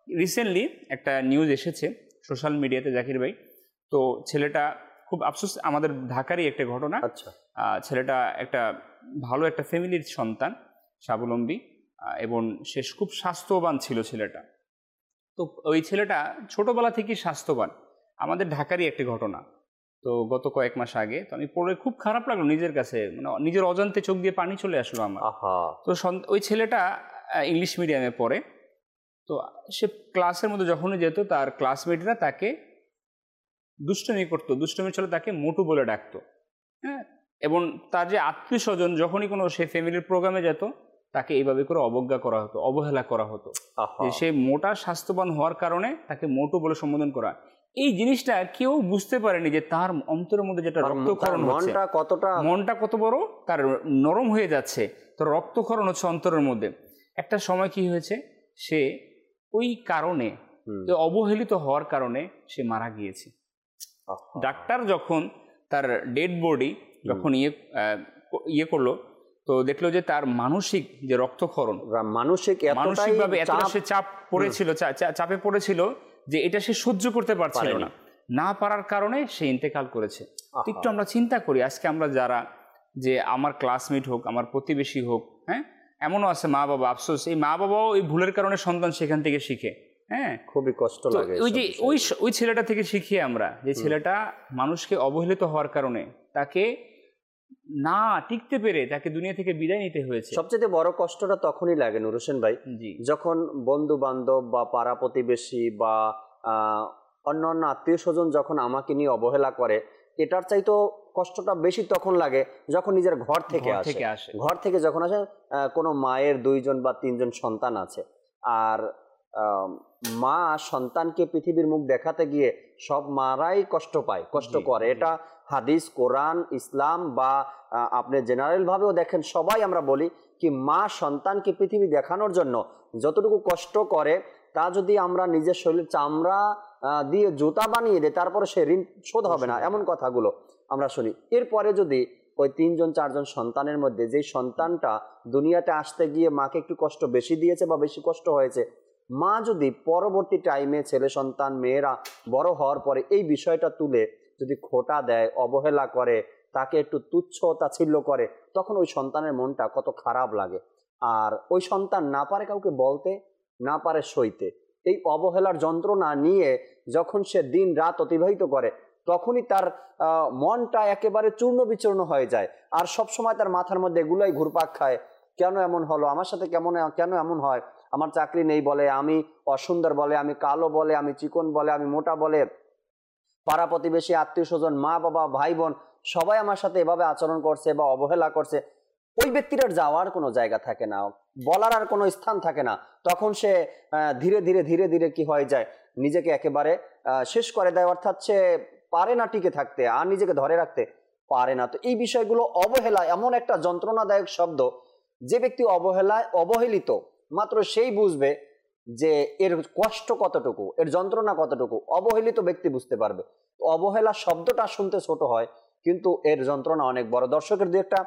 রিসেন্টলি একটা নিউজ এসেছে সোশ্যাল মিডিয়াতে জাকির ভাই, তো ছেলেটা খুব আফসোস, আমাদের ঢাকারই একটা ঘটনা। আচ্ছা। ছেলেটা একটা ভালো একটা ফ্যামিলির সন্তান, স্বাবলম্বী, এবং সে খুব স্বাস্থ্যবান ছিল ছেলেটা। তো ওই ছেলেটা ছোটবেলা থেকেই স্বাস্থ্যবান, আমাদের ঢাকারই একটি ঘটনা। তো গত কয়েক মাস আগে তো আমি পড়ে খুব খারাপ লাগলো নিজের কাছে, মানে নিজের অজান্তে চোখ দিয়ে পানি চলে আসলো আমার। তো ওই ছেলেটা ইংলিশ মিডিয়ামে পড়ে। তো সে ক্লাসের মধ্যে যখনই যেত তার ক্লাসমেটরা তাকে দুষ্টমি করতো, দুষ্টমি চলে তাকে মোটু বলে ডাকতো। হ্যাঁ, এবং তার যে আত্মীয় স্বজন যখনই কোনো সে ফ্যামিলির প্রোগ্রামে যেত তাকে এইভাবে করে অবজ্ঞা করা হতো, অবহেলা করা হতো। সে মোটা স্বাস্থ্যবান হওয়ার কারণে তাকে মোটু বলে সম্বোধন করা। এই জিনিসটা কেউ বুঝতে পারেনি যে তার অন্তরের মধ্যে যেটা রক্তক্ষরণ হচ্ছে, মনটা কত বড় তার নরম হয়ে যাচ্ছে, তো রক্তক্ষরণ হচ্ছে অন্তরের মধ্যে। একটা সময় কি হয়েছে, সে ওই কারণে অবহেলিত হওয়ার কারণে সে মারা গিয়েছে। ডাক্তার যখন তার ডেড বডি যখন ইয়ে করলো, তো দেখলো যে তার মানসিক যে রক্তক্ষরণ, মানসিকভাবে এতটা সে চাপে পড়েছিল যে এটা সে সহ্য করতে পারছিল না পারার কারণে সে ইন্তেকাল করেছে। একটু আমরা চিন্তা করি, আজকে আমরা যারা, যে আমার ক্লাসমেট হোক, আমার প্রতিবেশী হোক, হ্যাঁ, এমনও আছে মা বাবা, আফসোস এই মা বাবাও এই ভুলের কারণে সন্তান সেখান থেকে শিখে। হ্যাঁ, খুবই কষ্ট লাগে। ওই যে ওই ছেলেটা থেকে শিখি আমরা, যে ছেলেটা মানুষকে অবহেলিত হওয়ার কারণে তাকে না টিকতে পেরে তাকে দুনিয়া থেকে বিদায় নিতে হয়েছে। সবচেয়ে বড় কষ্টটা তখনই লাগে নূর হোসেন ভাই, যখন বন্ধু বান্ধব বা পাড়া প্রতিবেশী বা অন্যান্য আত্মীয় স্বজন যখন আমাকে নিয়ে অবহেলা করে, এটার চাইতো কষ্টটা বেশি তখন লাগে যখন নিজের ঘর থেকে আসে। ঘর থেকে যখন আসে, কোনো মায়ের 2 জন বা 3 জন সন্তান আছে, আর মা সন্তানকে পৃথিবীর মুখ দেখাতে গিয়ে সব মারাই কষ্ট পায়, কষ্ট করে। এটা হাদিস, কোরআন, ইসলাম বা আপনি জেনারেল ভাবেও দেখেন, সবাই আমরা বলি কি মা সন্তানকে পৃথিবী দেখানোর জন্য যতটুকু কষ্ট করে, তা যদি আমরা নিজের শরীরের চামড়া দিয়ে জুতা বানিয়ে দেয়, তারপরে সে ঋণ শোধ হবে না, এমন কথাগুলো আমরা শুনি। এরপরে যদি ওই 3 জন 4 জন সন্তানের মধ্যে যেই সন্তানটা দুনিয়াতে আসতে গিয়ে মাকে একটু কষ্ট বেশি দিয়েছে বা বেশি কষ্ট হয়েছে, মা যদি পরবর্তী টাইমে ছেলে সন্তান মেয়েরা বড় হওয়ার পরে এই বিষয়টা তুলে যদি খোঁটা দেয়, অবহেলা করে, তাকে একটু তুচ্ছ তাচ্ছিল্য করে, তখন ওই সন্তানের মনটা কত খারাপ লাগে। আর ওই সন্তান না পারে কাউকে বলতে, না পারে সইতে। এই অবহেলার যন্ত্রণা নিয়ে যখন সে দিন রাত অতিবাহিত করে, তখনই তার মনটা একেবারে চূর্ণ বিচূর্ণ হয়ে যায়। আর সব সময় তার মাথার মধ্যে এগুলাই ঘুরপাক খায়, কেন এমন হলো আমার সাথে, কেন এমন হয়, আমার চাকরি নেই বলে, আমি অসুন্দর বলে, আমি কালো বলে, আমি চিকন বলে, আমি মোটা বলে, পাড়া প্রতিবেশী আত্মীয় স্বজন মা বাবা ভাই বোন সবাই আমার সাথে এভাবে আচরণ করছে বা অবহেলা করছে। ওই ব্যক্তিটার যাওয়ার কোনো জায়গা থাকে না, বলার আর কোনো স্থান থাকে না। তখন সে ধীরে ধীরে ধীরে ধীরে কি হয়ে যায়, নিজেকে একেবারে শেষ করে দেয়, অর্থাৎ সে পারে না টিকে থাকতে, আর নিজেকে ধরে রাখতে পারে না। তো এই বিষয়গুলো, অবহেলা এমন একটা যন্ত্রণাদায়ক শব্দ, যে ব্যক্তি অবহেলিত মাত্র সেই বুঝবে যে এর কষ্ট কতটুকু, এর যন্ত্রণা কতটুকু। অবহেলিত ব্যক্তি বুঝতে পারবে। অবহেলা শব্দটা শুনতে ছোট হয়, কিন্তু এর যন্ত্রণা অনেক বড়। দর্শকের 2-একটা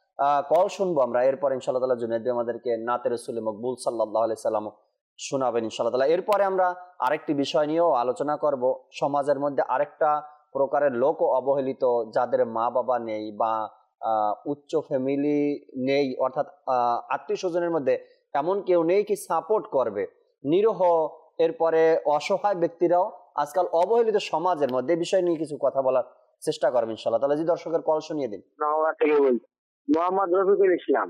কল শুনবো আমরা, এরপর ইনশাআল্লাহ তাআলা জুনায়েদ আমাদেরকে নাতে রাসূল মকবুল সাল্লাল্লাহু আলাইহি সাল্লাম শোনাবেন ইনশাআল্লাহ তাআলা। এরপরে আমরা আরেকটি বিষয় নিয়েও আলোচনা করব। সমাজের মধ্যে আরেকটা প্রকারের লোক অবহেলিত, যাদের মা বাবা নেই বা উচ্চ ফ্যামিলি নেই, অর্থাৎ আত্মীয় স্বজনের মধ্যে এমন কেউ নেই কি সাপোর্ট করবে, নিরহ, এরপরে অসহায় ব্যক্তিরাও আজকাল অবহেলিত সমাজের মধ্যে। এই বিষয় নিয়ে কিছু কথা বলার চেষ্টা করবেন ইনশাআল্লাহ তাআলা। জি, দর্শকের কল শুনিয়ে দিন। মোহাম্মদ রফিকুল ইসলাম।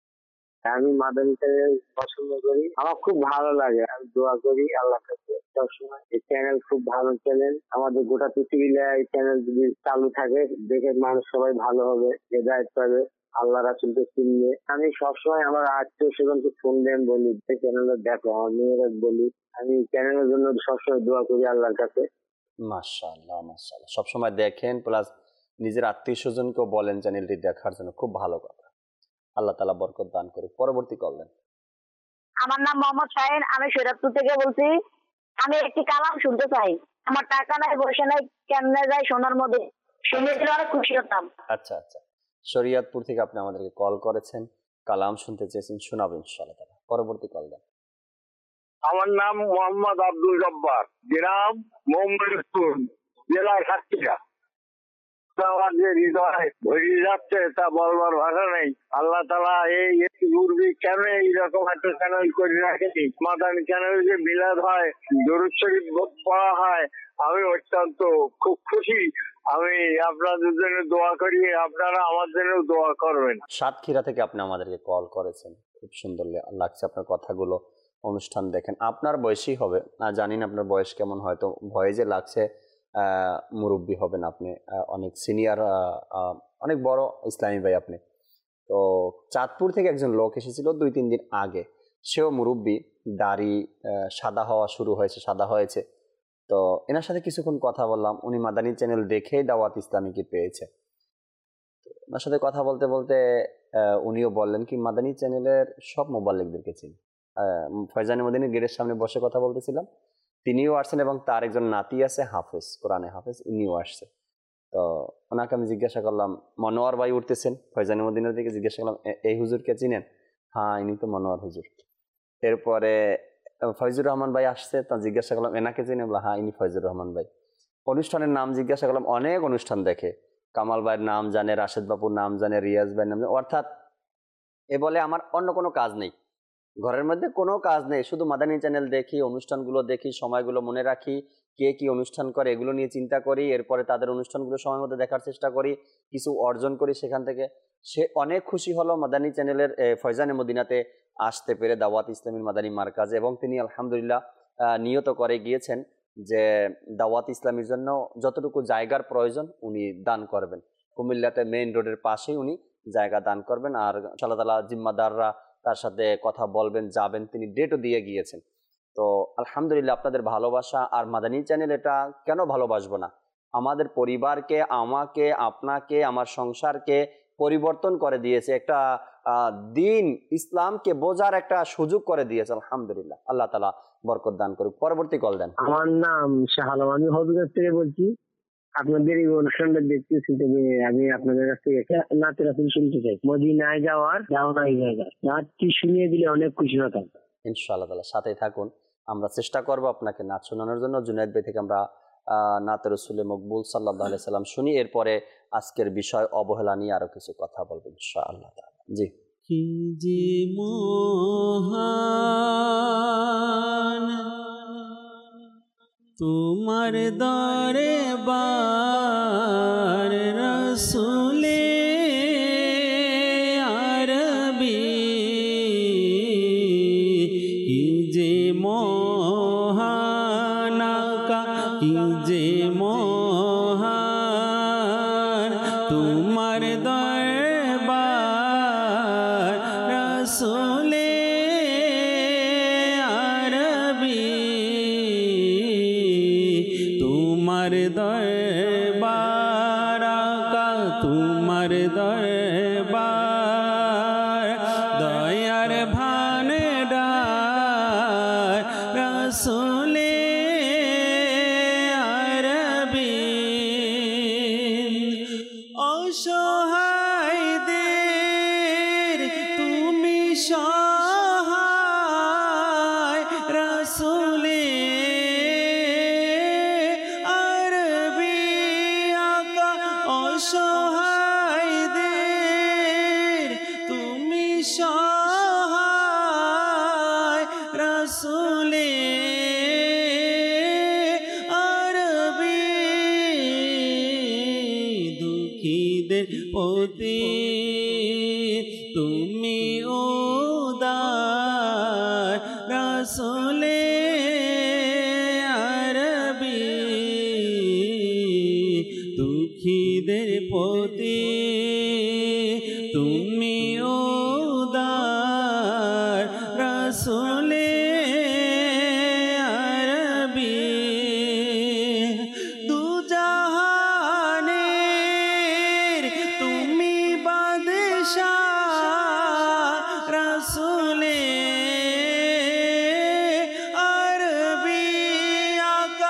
আমি মাদানীকে পছন্দ করি, আমার খুব ভালো লাগে, আমি দোয়া করি আল্লাহর কাছে সবসময়। এই চ্যানেল খুব ভালো চ্যানেল, আমাদের গোটা পৃথিবীতে এই চ্যানেল যদি চালু থাকে, দেখে মানুষ সবাই ভালো হবে, হেদায়েত পাবে, আল্লাহ রাসূলকে চিনবে। আমি সবসময় আমার আত্মীয় স্বজনকে ফোন দেন, বলি চ্যানেলটা দেখো, আমার মেয়েরা বলি, আমি চ্যানেলের জন্য সবসময় দোয়া করি আল্লাহর কাছে। মাশাআল্লাহ মাশাআল্লাহ, সবসময় দেখেন, প্লাস নিজের আত্মীয় স্বজনকেও বলেন চ্যানেলটি দেখার জন্য, খুব ভালো কথা। আল্লাহ তাআলা বরকত দান করুক। পরবর্তী কল দেন। আমার নাম মোহাম্মদ শাহিন, আমি শরীয়তপুর থেকে বলছি। আমি একটি কালাম শুনতে চাই। আমার টাকা নাই, বসে নাই, কেমনে যাই সোনার মধ্যে, শুনে দিলে অনেক খুশি হতাম। আচ্ছা আচ্ছা, শরীয়তপুর থেকে আপনি আমাদেরকে কল করেছেন, কালাম শুনতে চেয়েছেন, শোনাবেন ইনশাআল্লাহ তাআলা। পরবর্তী কল দেন। আমার নাম মোহাম্মদ আব্দুল জব্বার, গ্রাম মোহাম্মদপুর, জেলা সাতক্ষীরা। আমার যে হৃদয় ভরিয়ে যাচ্ছে তা বলবার ভাষা নেই। আল্লাহ তাআলা এই মুরবি কেন এইরকম একটা চ্যানেল করে রাখেনি। মাদানী চ্যানেল যে মিলাদ হয়, দরুদ শরীফ পড়া হয়, আমি অত্যন্ত খুব খুশি। আমি আপনাদের জন্য দোয়া করি, আপনারা আমার জন্য দোয়া করবেন। সাতক্ষীরা থেকে আপনি আমাদেরকে কল করেছেন, খুব সুন্দর লাগছে আপনার কথাগুলো। অনুষ্ঠান দেখেন, আপনার বয়সই হবে না, জানি না আপনার বয়স কেমন, হয়তো ভয়ে লাগছে মুরব্বী হবেন আপনি, অনেক সিনিয়র, অনেক বড় ইসলামী ভাই আপনি। তো চাঁদপুর থেকে একজন লোক এসেছিল 2-3 দিন আগে, সেও মুরব্বী, দাড়ি সাদা হওয়া শুরু হয়েছে, সাদা হয়েছে। তো এনার সাথে কিছুক্ষণ কথা বললাম, উনি মাদানী চ্যানেল দেখেই দাওয়াত ইসলামীকে পেয়েছে। ওনার সাথে কথা বলতে বলতে উনিও বললেন কি মাদানী চ্যানেলের সব মোবাল্লিকদেরকে চিনি। ফয়জানি মদিনীর গেটের সামনে বসে কথা বলতেছিলাম, তিনিও আসছেন এবং তার একজন নাতি আছে হাফেজ, কোরআনে হাফেজ, ইনিও আসছে। তো ওনাকে আমি জিজ্ঞাসা করলাম, মনোয়ার ভাই উঠতেছেন ফয়জানি মদিনার দিকে, জিজ্ঞাসা করলাম এই হুজুরকে চিনেন? হ্যাঁ, ইনি তো মনোয়ার হুজুর। এরপরে ফয়জুর রহমান ভাই আসছে, তা জিজ্ঞাসা করলাম এনাকে চিনেন? হ্যাঁ, ইনি ফয়জুর রহমান ভাই। অনুষ্ঠানের নাম জিজ্ঞাসা করলাম, অনেক অনুষ্ঠান দেখে, কামাল ভাইয়ের নাম জানে, রাশেদ বাবুর নাম জানে, রিয়াজ ভাইয়ের নাম জানে। অর্থাৎ এ বলে আমার অন্য কোনো কাজ নেই, ঘরের মধ্যে কোনো কাজ নেই, শুধু মাদানী চ্যানেল দেখি, অনুষ্ঠানগুলো দেখি, সময়গুলো মনে রাখি, কে কি অনুষ্ঠান করে এগুলো নিয়ে চিন্তা করি, এরপরে তাদের অনুষ্ঠানগুলো সময় মতো দেখার চেষ্টা করি, কিছু অর্জন করি সেখান থেকে। সে অনেক খুশি হলো মাদানী চ্যানেলের ফয়জানে মদিনাতে আসতে পেরে, দাওয়াত ইসলামীর মাদানী মার্কাজে, এবং তিনি আলহামদুলিল্লাহ নিয়ত করে গিয়েছেন যে দাওয়াত ইসলামীর জন্য যতটুকু জায়গার প্রয়োজন উনি দান করবেন। কুমিল্লাতে মেইন রোডের পাশেই উনি জায়গা দান করবেন, আর আল্লাহ তাআলা জিম্মাদাররা তার সাথে কথা বলবেন, যাবেন, তিনি ডেটও দিয়ে গিয়েছেন। তো আলহামদুলিল্লাহ আপনাদের ভালোবাসা, আর মাদানী চ্যানেল এটা কেন ভালোবাসবো না, আমাদের পরিবারকে, আমাকে, আপনাকে, আমার সংসারকে পরিবর্তন করে দিয়েছে, একটা দিন ইসলামকে বোঝার একটা সুযোগ করে দিয়েছে। আলহামদুলিল্লাহ, আল্লাহ তাআলা বরকত দান করুক। পরবর্তী কল দেন। আমার নাম শাহ আলম, আমি হবিগঞ্জ থেকে বলছি। আপনাদের এই অনুষ্ঠানটা দেখতেছি, তবে আমি আপনাদের কাছ থেকে নাতে রাসূল শুনতে চাই, মদিনায় যাওয়ার নাই জায়গা নাচটি শুনিয়ে দিলে অনেক খুশি হতাম। ইনশাআল্লাহ তাআলা সাথেই থাকুন, আমরা চেষ্টা করব আপনাকে নাচ শোনানোর জন্য। জুনায়েদ ভাই থেকে আমরা নাতে রাসূলে মকবুল সাল্লাল্লাহু আলাইহি সাল্লাম শুনি, এরপরে আজকের বিষয় অবহেলা নিয়ে আরো কিছু কথা বলবো ইনশাআল্লাহ তাআলা। জি। কি যে মহান তোমার দরবার রসুলে আরবি, কি যে মহান আকা, কি যে মহান তোমার দরবার রসুলে আরবি, তোমার দরবার আকা, তোমার দরবার দয়ার ভান্ডার রসুলে আরবি, অসহায়দের তুমি সহায় রসুলে আরবি আকা, অসহায়দের তুমি সহায় রসুলে আরবি, দুঃখীদের প্রতি তুমি উদার রসুলে আরবি, দুঃখীদের প্রতি তুমি উদার রসুলে আরবি, দুজাহানের তুমি বাদশাহ রসুলে আরবি আকা,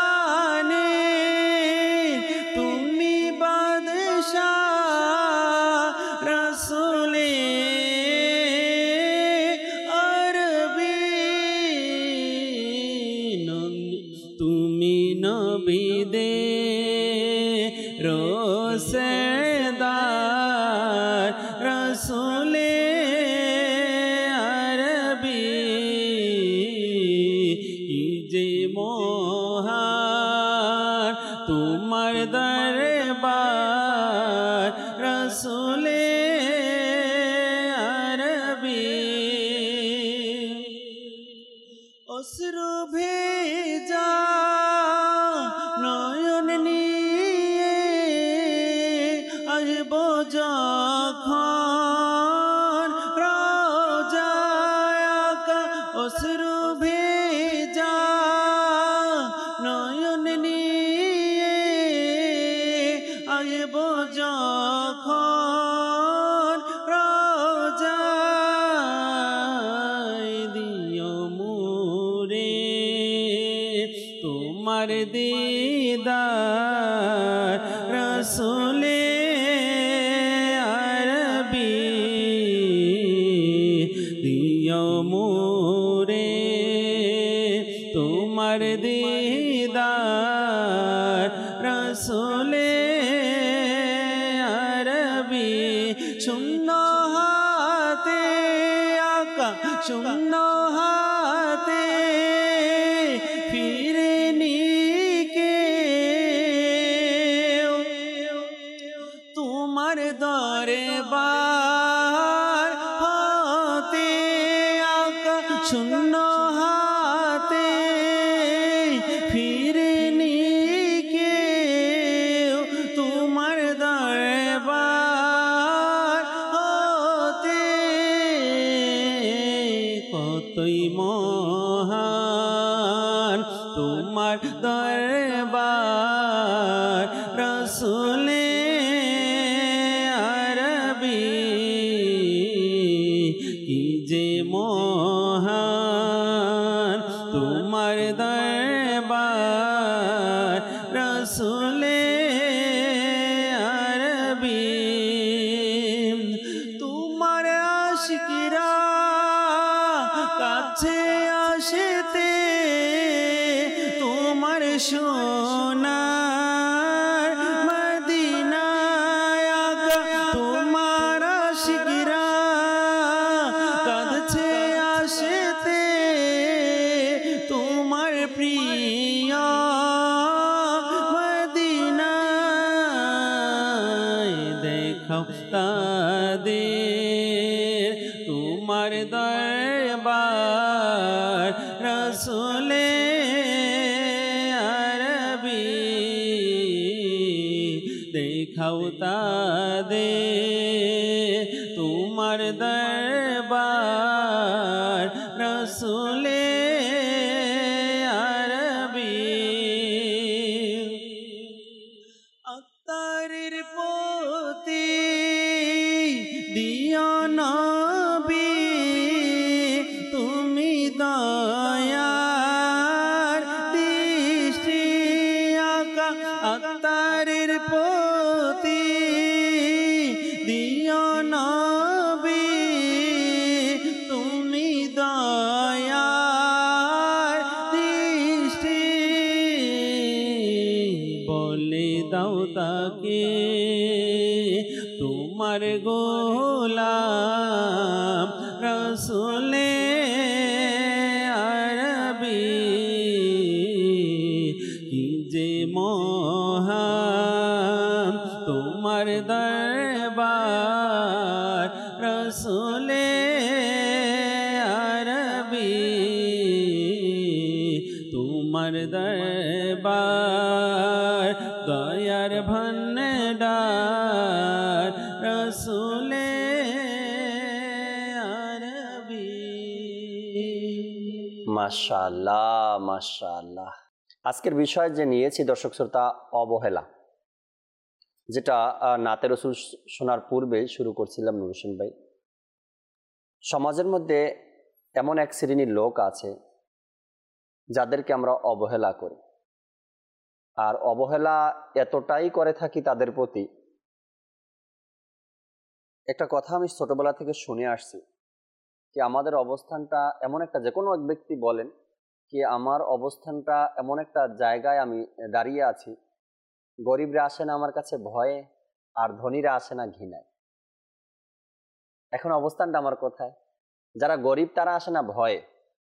দুজাহানের তুমি বাদশাহ নবীদে রোসেদার রসুলে আরবি কি যে মহান তোমার দরবার রসুলে আরবি অশ্রু ভেজা নয়ন নিয়ে আসব যখন রোজায় আঁকা অশ্রু ভেজা নয়ন নিয়ে আসব যখন রোজায় দিও মুরে তোমার দিদার রসুলে আরবি দিও মুরে তোমার দিদার রসুলে আরবি শূন্য হাতে আকা শূন্য হাতে ফিরে নিকে তোমার দরবার হতে আকা শূন্য হাতে ফিরে নিকে তোমার দরবার হতে কতই মহান তোমার দরবার রসুলে আরবি কি যে মহান তোমার দরবার রসুলে আরবি তোমার আশিকিরা কাছে আসতে তোমার সোনার মদিনায় আকা তোমার আশিকিরা কাছে আসতে তোমার প্রিয় মদিনায় দেখাও তাদের তোমার দরবার রসুলে আরবি দেখাও তাদের তোমার দরবার রসুলে আরবি আত্মারের প্রতি দিও নবী তুমি দয়ার দৃষ্টি আকা আত্মারের প্রতি দিও নবী তুমি দয়ার দৃষ্টি বলে দাও তাকে তোমার গোলাম রসুলে আরবি কি যে মহান তোমার দরবার রসুলে আরবি তোমার দরবার দয়ার ভন্ডার রসুলে আরবি। মাশাআল্লাহ মাশাআল্লাহ। আজকের বিষয় যে নিয়েছি দর্শক শ্রোতা, অবহেলা, যেটা নাতে রসুল শোনার পূর্বে শুরু করছিলাম নুর হোসেন ভাই। সমাজের মধ্যে এমন এক শ্রেণীর লোক আছে যাদেরকে আমরা অবহেলা করি, আর অবহেলা এতটাই করে থাকি তাদের প্রতি। একটা কথা আমি ছোটবেলা থেকে শুনে আসছি যে আমাদের অবস্থানটা এমন একটা, যে কোনো এক ব্যক্তি বলেন কি আমার অবস্থানটা এমন একটা জায়গায় আমি দাঁড়িয়ে আছি, গরিবরা আসে না আমার কাছে ভয়ে, আর ধনীরা আসে না ঘৃণায়। এখন অবস্থানটা আমার কোথায়? যারা গরিব তারা আসে না ভয়ে,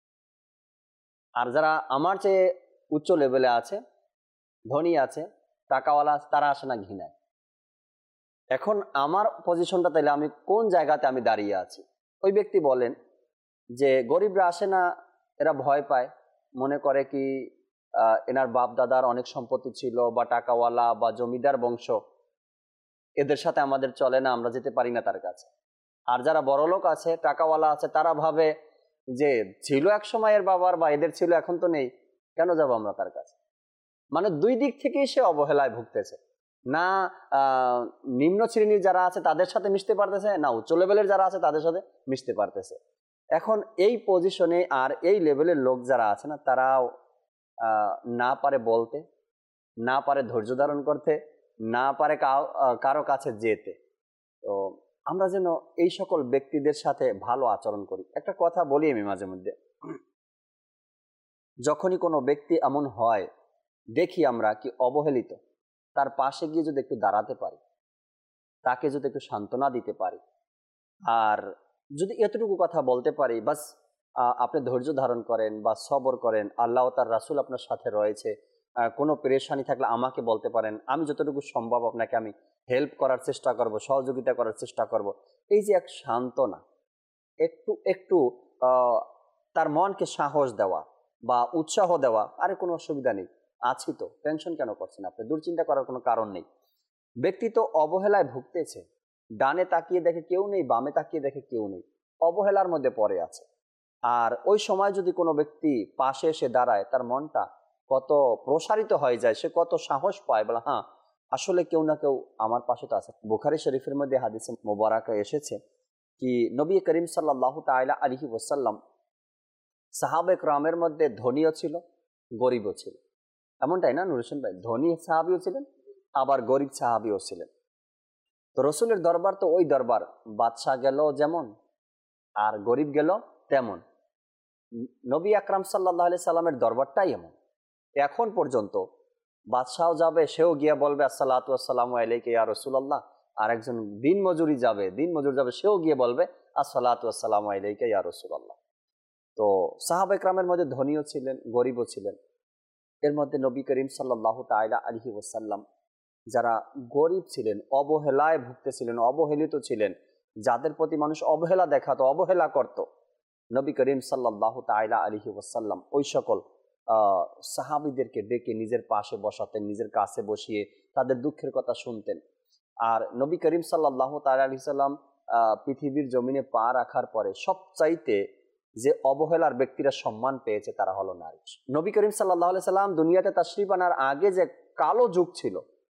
আর যারা আমার চেয়ে উচ্চ লেভেলে আছে, ধনী আছে, টাকাওয়ালা, তারা আসে না ঘৃণায়। এখন আমার পজিশনটা তাইলে আমি কোন জায়গাতে আমি দাঁড়িয়ে আছি? ওই ব্যক্তি বলেন যে গরিবরা আসে না, এরা ভয় পায়, মনে করে কি এনার বাপ দাদার অনেক সম্পত্তি ছিল, বা টাকাওয়ালা বা জমিদার বংশ, এদের সাথে আমাদের চলে না, আমরা যেতে পারি না তার কাছে। আর যারা বড়লোক আছে, টাকাওয়ালা আছে, তারা ভাবে যে ছিল এক সময়ের বাবার বা এদের ছিল, এখন তো নেই, কেন যাব আমরা তার কাছে? মানে দুই দিক থেকেই সে অবহেলায় ভুগতেছে। না নিম্ন শ্রেণীর যারা আছে তাদের সাথে মিশতে পারতেছে, না উচ্চ লেভেলের যারা আছে তাদের সাথে মিশতে পারতেছে। এখন এই পজিশনে আর এই লেভেলের লোক যারা আছে না, তারাও না পারে বলতে, না পারে ধৈর্য ধারণ করতে, না পারে কারো কাছে যেতে। তো আমরা যেন এই সকল ব্যক্তিদের সাথে ভালো আচরণ করি। একটা কথা বলি আমি মাঝে মধ্যে, যখনই কোনো ব্যক্তি এমন হয় দেখি আমরা কি অবহেলিত, তার পাশে গিয়ে যদি একটু দাঁড়াতে পারি, তাকে যদি একটু সান্ত্বনা দিতে পারি, আর যদি এতটুকু কথা বলতে পারি, বাস আপনি ধৈর্য ধারণ করেন বা সবর করেন, আল্লাহ তার রাসূল আপনার সাথে রয়েছে, কোনো পেরেশানি থাকলে আমাকে বলতে পারেন, আমি যতটুকু সম্ভব আপনাকে আমি হেল্প করার চেষ্টা করব, সহযোগিতা করার চেষ্টা করব। এই যে এক সান্ত্বনা, একটু একটু তার মনকে সাহস দেওয়া বা উৎসাহ দেওয়া, আরে কোনো অসুবিধা নেই, আছি তো, টেনশন কেন করছেন আপনি, দুশ্চিন্তা করার কোনো কারণ নেই। ব্যক্তি তো অবহেলায় ভুগতেছে, ডানে তাকিয়ে দেখে কেউ নেই, বামে তাকিয়ে দেখে কেউ নেই, অবহেলার মধ্যে পড়ে আছে। আর ওই সময় যদি কোনো ব্যক্তি পাশে এসে দাঁড়ায়, তার মনটা কত প্রসারিত হয়ে যায়, সে কত সাহস পায়, বলে হ্যাঁ আসলে কেউ না কেউ আমার পাশে তো আছে। বুখারী শরীফের মধ্যে হাদিসে মোবারকা এসেছে কি নবী করিম সাল্লাল্লাহু তাআলা আলাইহি ওয়াসাল্লাম সাহাবে কেরামের মধ্যে ধনীও ছিল, গরিবও ছিল। এমনটাই না নুর হোসেন ভাই? ধনী সাহাবিও ছিলেন, আবার গরিব সাহাবিও ছিলেন। তো রসুলের দরবার তো ওই দরবার, বাদশাহ গেল যেমন আর গরিব গেল তেমন। নবী আকরাম সাল্লাল্লাহু আলাইহি সাল্লামের দরবারটাই এমন। এখন পর্যন্ত বাদশাহ যাবে, সেও গিয়া বলবে আসসালাতু ওয়াসসালামু আলাইকা ইয়া রাসূলুল্লাহ। আর একজন দিনমজুরি যাবে, সেও গিয়ে বলবে আসসালাতু ওয়াসসালামু আলাইকা ইয়া রাসূলুল্লাহ। তো সাহাবা ইকরামের মধ্যে ধনীও ছিলেন, গরিবও ছিলেন। এর মধ্যে নবী করিম সাল্লাল্লাহু তাআলা আলাইহি ওয়াসাল্লাম যারা গরিব ছিলেন, অবহেলায় ভুগতেছিলেন, অবহেলিত ছিলেন, যাদের প্রতি মানুষ অবহেলা দেখাতো, অবহেলা করত, নবী করিম সাল্লাল্লাহু তাআলা আলাইহি ওয়াসাল্লাম ওই সকল সাহাবীদেরকে ডেকে নিজের পাশে বসাতেন, নিজের কাছে বসিয়ে তাদের দুঃখের কথা শুনতেন। আর নবী করিম সাল্লাল্লাহু তাআলা আলাইহি সাল্লাম পৃথিবীর জমিনে পা রাখার পরে সবচাইতে যে অবহেলার ব্যক্তিরা সম্মান পেয়েছে তারা হলো নারী। নবী করিম সাল্লাল্লাহু আলাইহি সাল্লাম দুনিয়াতে তাশরীফ আনার আগে যে কালো যুগ ছিল,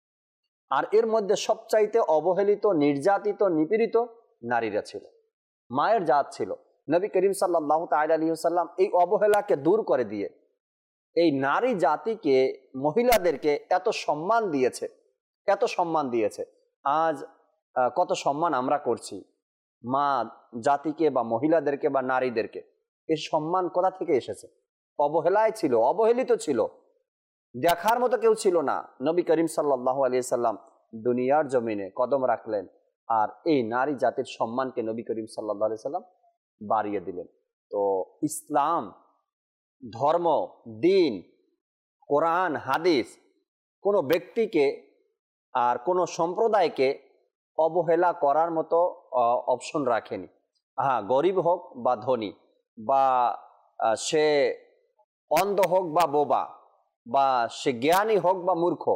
আর এর মধ্যে সবচাইতে অবহেলিত, নির্যাতিত, নিপীড়িত নারীরা ছিল, মায়ের জাত ছিল। নবী করিম সাল্লাল্লাহু তাআলা আলাইহি ওয়াসাল্লাম এই অবহেলাকে দূর করে দিয়ে এই নারী জাতিকে, মহিলাদেরকে এত সম্মান দিয়েছে, এত সম্মান দিয়েছে। আজ কত সম্মান আমরা করছি মা জাতিকে বা মহিলাদেরকে বা নারীদেরকে। এই সম্মান কোথা থেকে এসেছে? অবহেলায় ছিল, অবহেলিত ছিল, দেখার মতো কেউ ছিল না। নবী করিম সাল্লাল্লাহু আলাইহি সাল্লাম দুনিয়ার জমিনে কদম রাখলেন, আর এই নারী জাতির সম্মানকে নবী করিম সাল্লাল্লাহু আলাইহি সাল্লাম বাড়িয়ে দিলেন। তো ইসলাম ধর্ম, দিন, কোরআন, হাদিস কোনো ব্যক্তিকে আর কোনো সম্প্রদায়কে অবহেলা করার মতো অপশন রাখেনি। হ্যাঁ, গরিব হোক বা ধনী, বা সে অন্ধ হোক বা বোবা, বা সে জ্ঞানী হোক বা মূর্খ,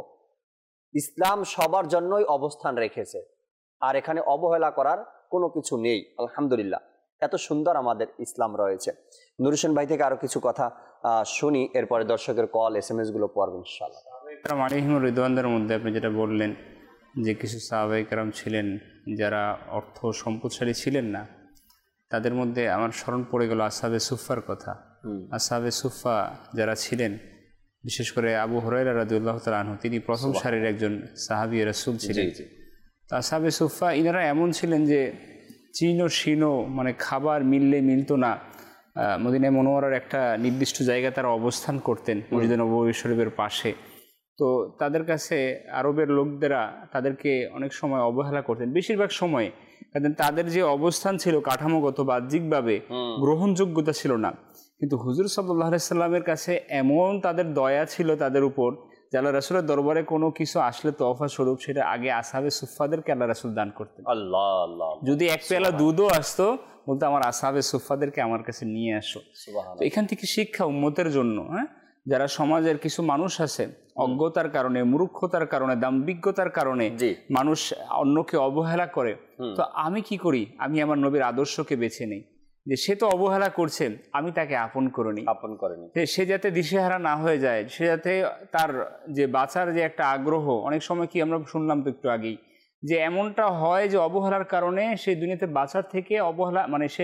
ইসলাম সবার জন্যই অবস্থান রেখেছে। আর এখানে অবহেলা করার কোনো কিছু নেই। আলহামদুলিল্লাহ, এত সুন্দর আমাদের ইসলাম রয়েছে। নুর হোসেন ভাই থেকে আরো কিছু কথা শুনি, এরপরে দর্শকের কল, SMS গুলো পড়ব ইনশাআল্লাহ। আলাইহিমুর রিদওয়ানদের মধ্যে আপনি যেটা বললেন যে কিছু সাহাবায়ে কেরাম ছিলেন যারা অর্থ সম্পদশালী ছিলেন না, তাদের মধ্যে আমার স্মরণ পড়ে গেল আসহাবে সুফার কথা। আসহাবে সুফা যারা ছিলেন, বিশেষ করে আবু হুরায়রা রাদিয়াল্লাহু তাআলা আনহু, তিনি প্রথম সারির একজন সাহাবী রাসূল ছিলেন। আসহাবে সুফা ইনারা এমন ছিলেন যে চীন ও শিনো, মানে খাবার মিললে মিলতো না, মদিনায় মুনাওয়ারার একটা নির্দিষ্ট জায়গায় তারা অবস্থান করতেন মসজিদে নববী শরীফের পাশে। তো তাদের কাছে আরবের লোকদেরা তাদেরকে অনেক সময় অবহেলা করতেন, বেশিরভাগ সময়ে। কারণ তাদের যে অবস্থান ছিল কাঠামোগত বাহ্যিকভাবে গ্রহণযোগ্যতা ছিল না। কিন্তু হুজুর সাল্লাল্লাহু আলাইহি সাল্লামের কাছে এমন তাদের দয়া ছিল তাদের উপর যে আল্লাহ রাসূলের দরবারে কোনো কিছু আসলে তোহফা স্বরূপ সেটা আগে আসহাবে সুফফাদেরকে আল্লাহ রাসূল দান করতেন। আল্লাহ আল্লাহ। যদি এক পেয়ালা দুধও আসতো বলতো আমার আসহাবে সুফফাদেরকে আমার কাছে নিয়ে আসো। তো এখান থেকে শিক্ষা উম্মতের জন্য, হ্যাঁ, যারা সমাজের কিছু মানুষ আছে অজ্ঞতার কারণে, মূর্খতার কারণে, দাম্ভিকতার কারণে মানুষ অন্যকে অবহেলা করে, তো আমি কি করি, আমি আমার নবীর আদর্শকে বেছে নেই যে সে তো অবহেলা করছে, আমি তাকে আপন করে নিই, সে যাতে দিশেহারা না হয়ে যায়, সে যাতে তার যে বাঁচার যে একটা আগ্রহ, অনেক সময় কি আমরা শুনলাম তো একটু আগেই যে এমনটা হয় যে অবহেলার কারণে সে দুনিয়াতে বাঁচার থেকে অবহেলা মানে সে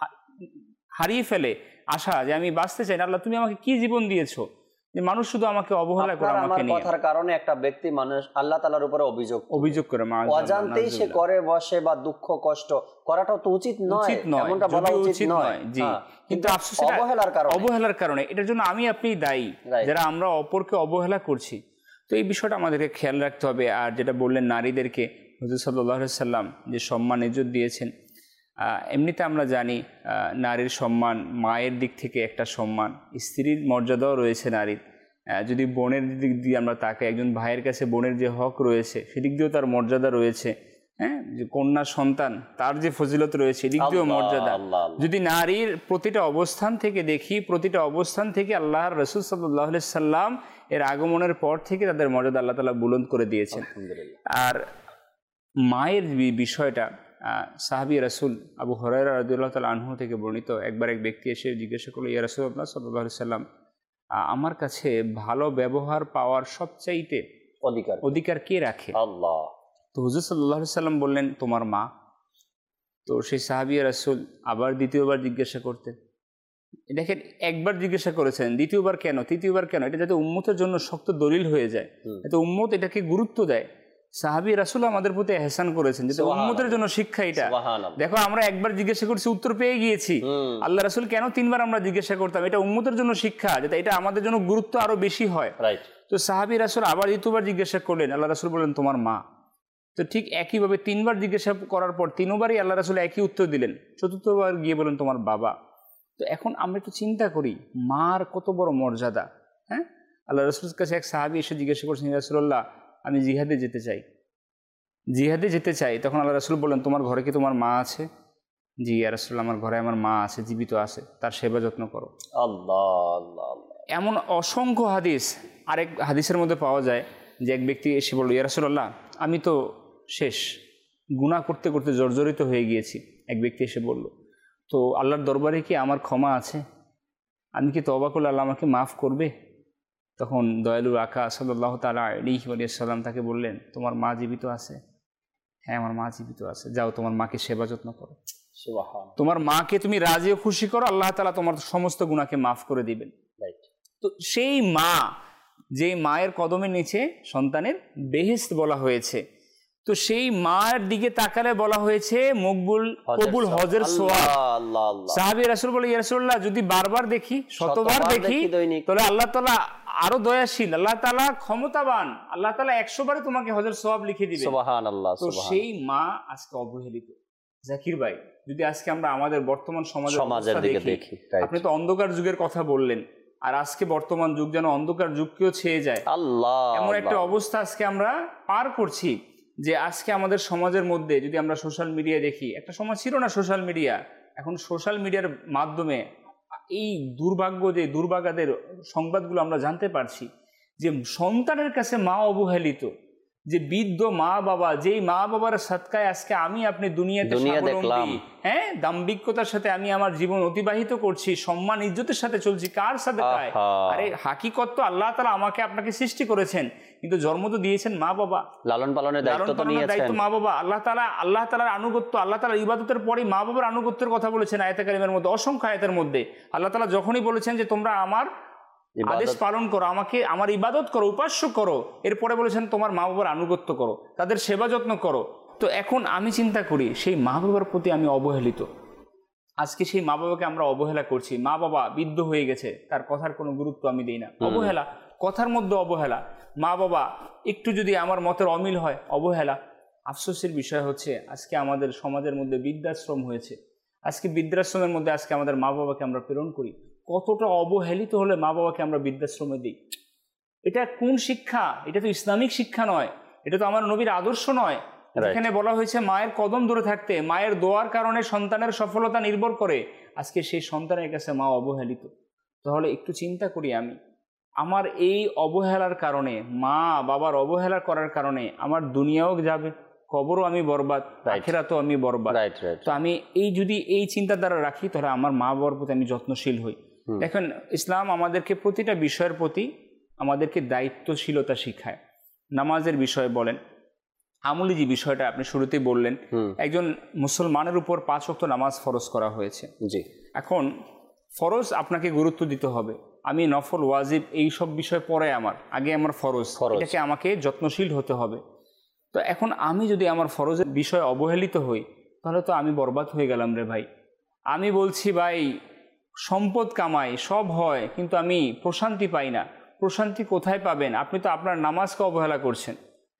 হারিয়ে ফেলে আশা যে আমি বাঁচতে চাই না, আল্লাহ তুমি আমাকে কি জীবন দিয়েছো যে মানুষ শুধু আমাকে অবহেলা করে, আমাকে নিয়ে কথার কারণে একটা ব্যক্তি মানুষ আল্লাহ তাআলার উপরে অভিযোগ করে অজান্তেই সে করে বসে বা দুঃখ কষ্ট করাটা তো উচিত নয়, এমনটা বলা উচিত নয়। জি, কিন্তু আফসোস অবহেলার কারণে এটার জন্য আমি আপনি দায়ী, যারা আমরা অপরকে অবহেলা করছি। তো এই বিষয়টা আমাদেরকে খেয়াল রাখতে হবে। আর যেটা বললেন নারীদেরকে হুজুর সাল্লাল্লাহু আলাইহি সাল্লাম যে সম্মান ইজ্জত দিয়েছেন, এমনিতে আমরা জানি নারীর সম্মান মায়ের দিক থেকে একটা সম্মান, স্ত্রীর মর্যাদাও রয়েছে নারীর। যদি বোনের দিক দিয়ে আমরা তাকে একজন ভাইয়ের কাছে বোনের যে হক রয়েছে সেদিক দিয়েও তার মর্যাদা রয়েছে, হ্যাঁ, যে কন্যা সন্তান তার যে ফজিলত রয়েছে এদিক দিয়েও মর্যাদা। যদি নারীর প্রতিটা অবস্থান থেকে দেখি, প্রতিটা অবস্থান থেকে আল্লাহর রাসূল সাল্লাল্লাহু আলাইহি সাল্লাম এর আগমনের পর থেকে তাদের মর্যাদা আল্লাহ তাআলা বুলন্দ করে দিয়েছেন। আর মায়ের বিষয়টা সাহাবী রাসূল আবু হুরায়রা রাদিয়াল্লাহু তাআলা আনহু থেকে বর্ণিত, একবার এক ব্যক্তি এসে জিজ্ঞাসা করলো, ইয়া রাসূলুল্লাহ সাল্লাল্লাহু আলাইহি সাল্লাম, আমার কাছে ভালো ব্যবহার পাওয়ার সবচাইতে অধিকার কে রাখে? আল্লাহ। তো হুজুর সাল্লাল্লাহু আলাইহি সাল্লাম বললেন, তোমার মা। তো সেই সাহাবী রাসূল আবার দ্বিতীয়বার জিজ্ঞাসা করতেন। দেখেন, একবার জিজ্ঞাসা করেছেন, দ্বিতীয়বার কেন, তৃতীয়বার কেন, এটা যাতে উম্মতের জন্য শক্ত দলিল হয়ে যায়, যাতে উম্মত এটাকে গুরুত্ব দেয়। সাহাবী রাসূল আমাদের প্রতি ইহসান করেছেন, যেটা উম্মতের জন্য শিক্ষা। এটা দেখো, আমরা একবার জিজ্ঞাসা করছি, উত্তর পেয়ে গিয়েছি। আল্লাহ রাসূল কেন তিনবার আমরা জিজ্ঞাসা করতাম? এটা উম্মতের জন্য শিক্ষা, যাতে এটা আমাদের জন্য গুরুত্ব আরো বেশি হয়। তো সাহাবী রাসূল আবার দ্বিতীয়বার জিজ্ঞাসা করলেন, আল্লাহ রাসূল বললেন, তোমার মা। তো ঠিক একইভাবে তিনবার জিজ্ঞাসা করার পর তিনবারই আল্লাহ রাসূল একই উত্তর দিলেন। চতুর্থবার গিয়ে বলেন, তোমার বাবা। তো এখন আমরা একটু চিন্তা করি মার কত বড় মর্যাদা। হ্যাঁ, আল্লাহ রাসূলের কাছে এক সাহাবী এসে জিজ্ঞাসা করছেন, ইয়া রাসূলুল্লাহ, আমি জিহাদে যেতে চাই। তখন আল্লাহ রাসূল বললেন, তোমার ঘরে কি তোমার মা আছে? জি ইয়া রাসূলুল্লাহ, আমার ঘরে আমার মা আছে, জীবিত আছে, তার সেবা যত্ন করো। আল্লাহ। এমন অসংখ্য হাদিস। আরেক হাদিসের মধ্যে পাওয়া যায় যে এক ব্যক্তি এসে বলল, ইয়া রাসূলুল্লাহ, আমি তো শেষ, গুনাহ করতে করতে জর্জরিত হয়ে গিয়েছি। এক ব্যক্তি এসে বলল, তো আল্লাহর দরবারে কি আমার ক্ষমা আছে? আমি কি তওবা করলে আল্লাহ আমাকে মাফ করবে? তখন দয়ালু আকা সাল্লাল্লাহু তাআলা আলাইহি ওয়াসাল্লাম তাকে বললেন, তোমার মা জীবিত আছে? হ্যাঁ, আমার মা জীবিত আছে। যাও, তোমার মাকে সেবা যত্ন করো, তোমার মাকে তুমি রাজি ও খুশি করো, আল্লাহ তাআলা তোমার সমস্ত গুনাহকে মাফ করে দিবেন। তো সেই মা, যে মায়ের কদমের নিচে সন্তানের বেহেশত বলা হয়েছে, তো সেই মায়ের দিকে তাকালে বলা হয়েছে মকবুল কবুল হজের সওয়াব। সাহাবী রাসূল বলে, ইয়া রাসূলুল্লাহ, যদি বারবার দেখি, শতবার দেখি, তাহলে আল্লাহ তাআলা আরো দয়াশীল, আল্লাহ তাআলা ক্ষমতাবান, আল্লাহ তাআলা 100 বারে তোমাকে হজের সওয়াব লিখে দিবেন। সুবহানাল্লাহ। তো সেই মা আজকে অবহেলিত। জাকির ভাই, যদি আজকে আমরা আমাদের বর্তমান সমাজের দিকে দেখি, আপনি তো অন্ধকার যুগের কথা বললেন, আর আজকে বর্তমান যুগ যেন অন্ধকার যুগকেও ছেয়ে যায়। আল্লাহ, এমন একটা অবস্থা আজকে আমরা পার করছি যে আজকে আমাদের সমাজের মধ্যে যদি আমরা সোশ্যাল মিডিয়া দেখি, একটা সময় ছিল না সোশ্যাল মিডিয়া, এখন সোশ্যাল মিডিয়ার মাধ্যমে এই দুর্ভাগাদের সংবাদগুলো আমরা জানতে পারছি যে সন্তানের কাছে মা অবহেলিত, যে বৃদ্ধ মা বাবা, যেই মা বাবার সদকায় আজকে আমি আপনি দুনিয়াতে দেখলাম, হ্যাঁ, দাম্ভিকতার সাথে আমি আমার জীবন অতিবাহিত করছি, সম্মান ইজ্জতের সাথে চলছি, কার সদকায়? আরে হাকিকত তো আল্লাহ তাআলা আমাকে আপনাকে সৃষ্টি করেছেন, কিন্তু জন্ম তো দিয়েছেন মা বাবা, লালন পালনের দায়িত্ব মা বাবা। আল্লাহ তাআলার আনুগত্য, আল্লাহ তাআলার ইবাদতের পরে মা বাবার আনুগত্যের কথা বলেছেন আয়াতে কারিমের মধ্যে, অসংখ্য আয়াতের মধ্যে। আল্লাহ তাআলা যখনই বলেছেন যে তোমরা আমার আদেশ পালন করো, আমাকে আমার ইবাদত করো, উপাস্য করো, এরপরে বলেছেন তোমার মা বাবার আনুগত্য করো, তাদের সেবা যত্ন করো। তো এখন আমি চিন্তা করি সেই মা বাবার প্রতি আমি অবহেলিত, আজকে সেই মা বাবাকে আমরা অবহেলা করছি। মা বাবা বৃদ্ধ হয়ে গেছে, তার কথার কোনো গুরুত্ব আমি দিই না, অবহেলা। কথার মধ্যে অবহেলা। মা বাবা একটু যদি আমার মতের অমিল হয়, অবহেলা। আফসোসের বিষয় হচ্ছে আজকে আমাদের সমাজের মধ্যে বৃদ্ধাশ্রম হয়েছে। আজকে বৃদ্ধাশ্রমের মধ্যে আজকে আমাদের মা বাবাকে আমরা প্রেরণ করি। কতটা অবহেলিত হলে মা বাবাকে আমরা বৃদ্ধাশ্রমে দিই। এটা কোন শিক্ষা? এটা তো ইসলামিক শিক্ষা নয়, এটা তো আমার নবীর আদর্শ নয়। যেখানে বলা হয়েছে মায়ের কদম ধরে থাকতে, মায়ের দোয়ার কারণে সন্তানের সফলতা নির্ভর করে, আজকে সেই সন্তানের কাছে মা অবহেলিত। তাহলে একটু চিন্তা করি, আমি আমার এই অবহেলার কারণে, মা বাবার অবহেলা করার কারণে আমার দুনিয়াও যাবে, কবরও আমি বরবাদ, আখিরাতেও আমি বরবাদ। তো আমি যদি এই চিন্তাধারা রাখি, তাহলে আমার মা বাবার প্রতি আমি যত্নশীল হই। দেখেন, ইসলাম আমাদেরকে প্রতিটা বিষয়ের প্রতি আমাদেরকে দায়িত্বশীলতা শিখায়। নামাজের বিষয়ে বলেন, আমলি যে বিষয়টা আপনি শুরুতেই বললেন, একজন মুসলমানের উপর 5 ওয়াক্ত নামাজ ফরজ করা হয়েছে। জি, এখন ফরজ আপনাকে গুরুত্ব দিতে হবে। আমি নফল, ওয়াজিব এই সব বিষয় পরে, আমার আগে আমার ফরজ, এটাকে আমাকে যত্নশীল হতে হবে। তো এখন আমি যদি আমার ফরজের বিষয়ে অবহেলিত হই, তাহলে তো আমি বরবাদ হয়ে গেলাম রে ভাই। আমি বলছি ভাই, সম্পদ কামাই, সব হয়, কিন্তু আমি প্রশান্তি পাই না। প্রশান্তি কোথায় পাবেন? আপনি তো আপনার নামাজকে অবহেলা করছেন,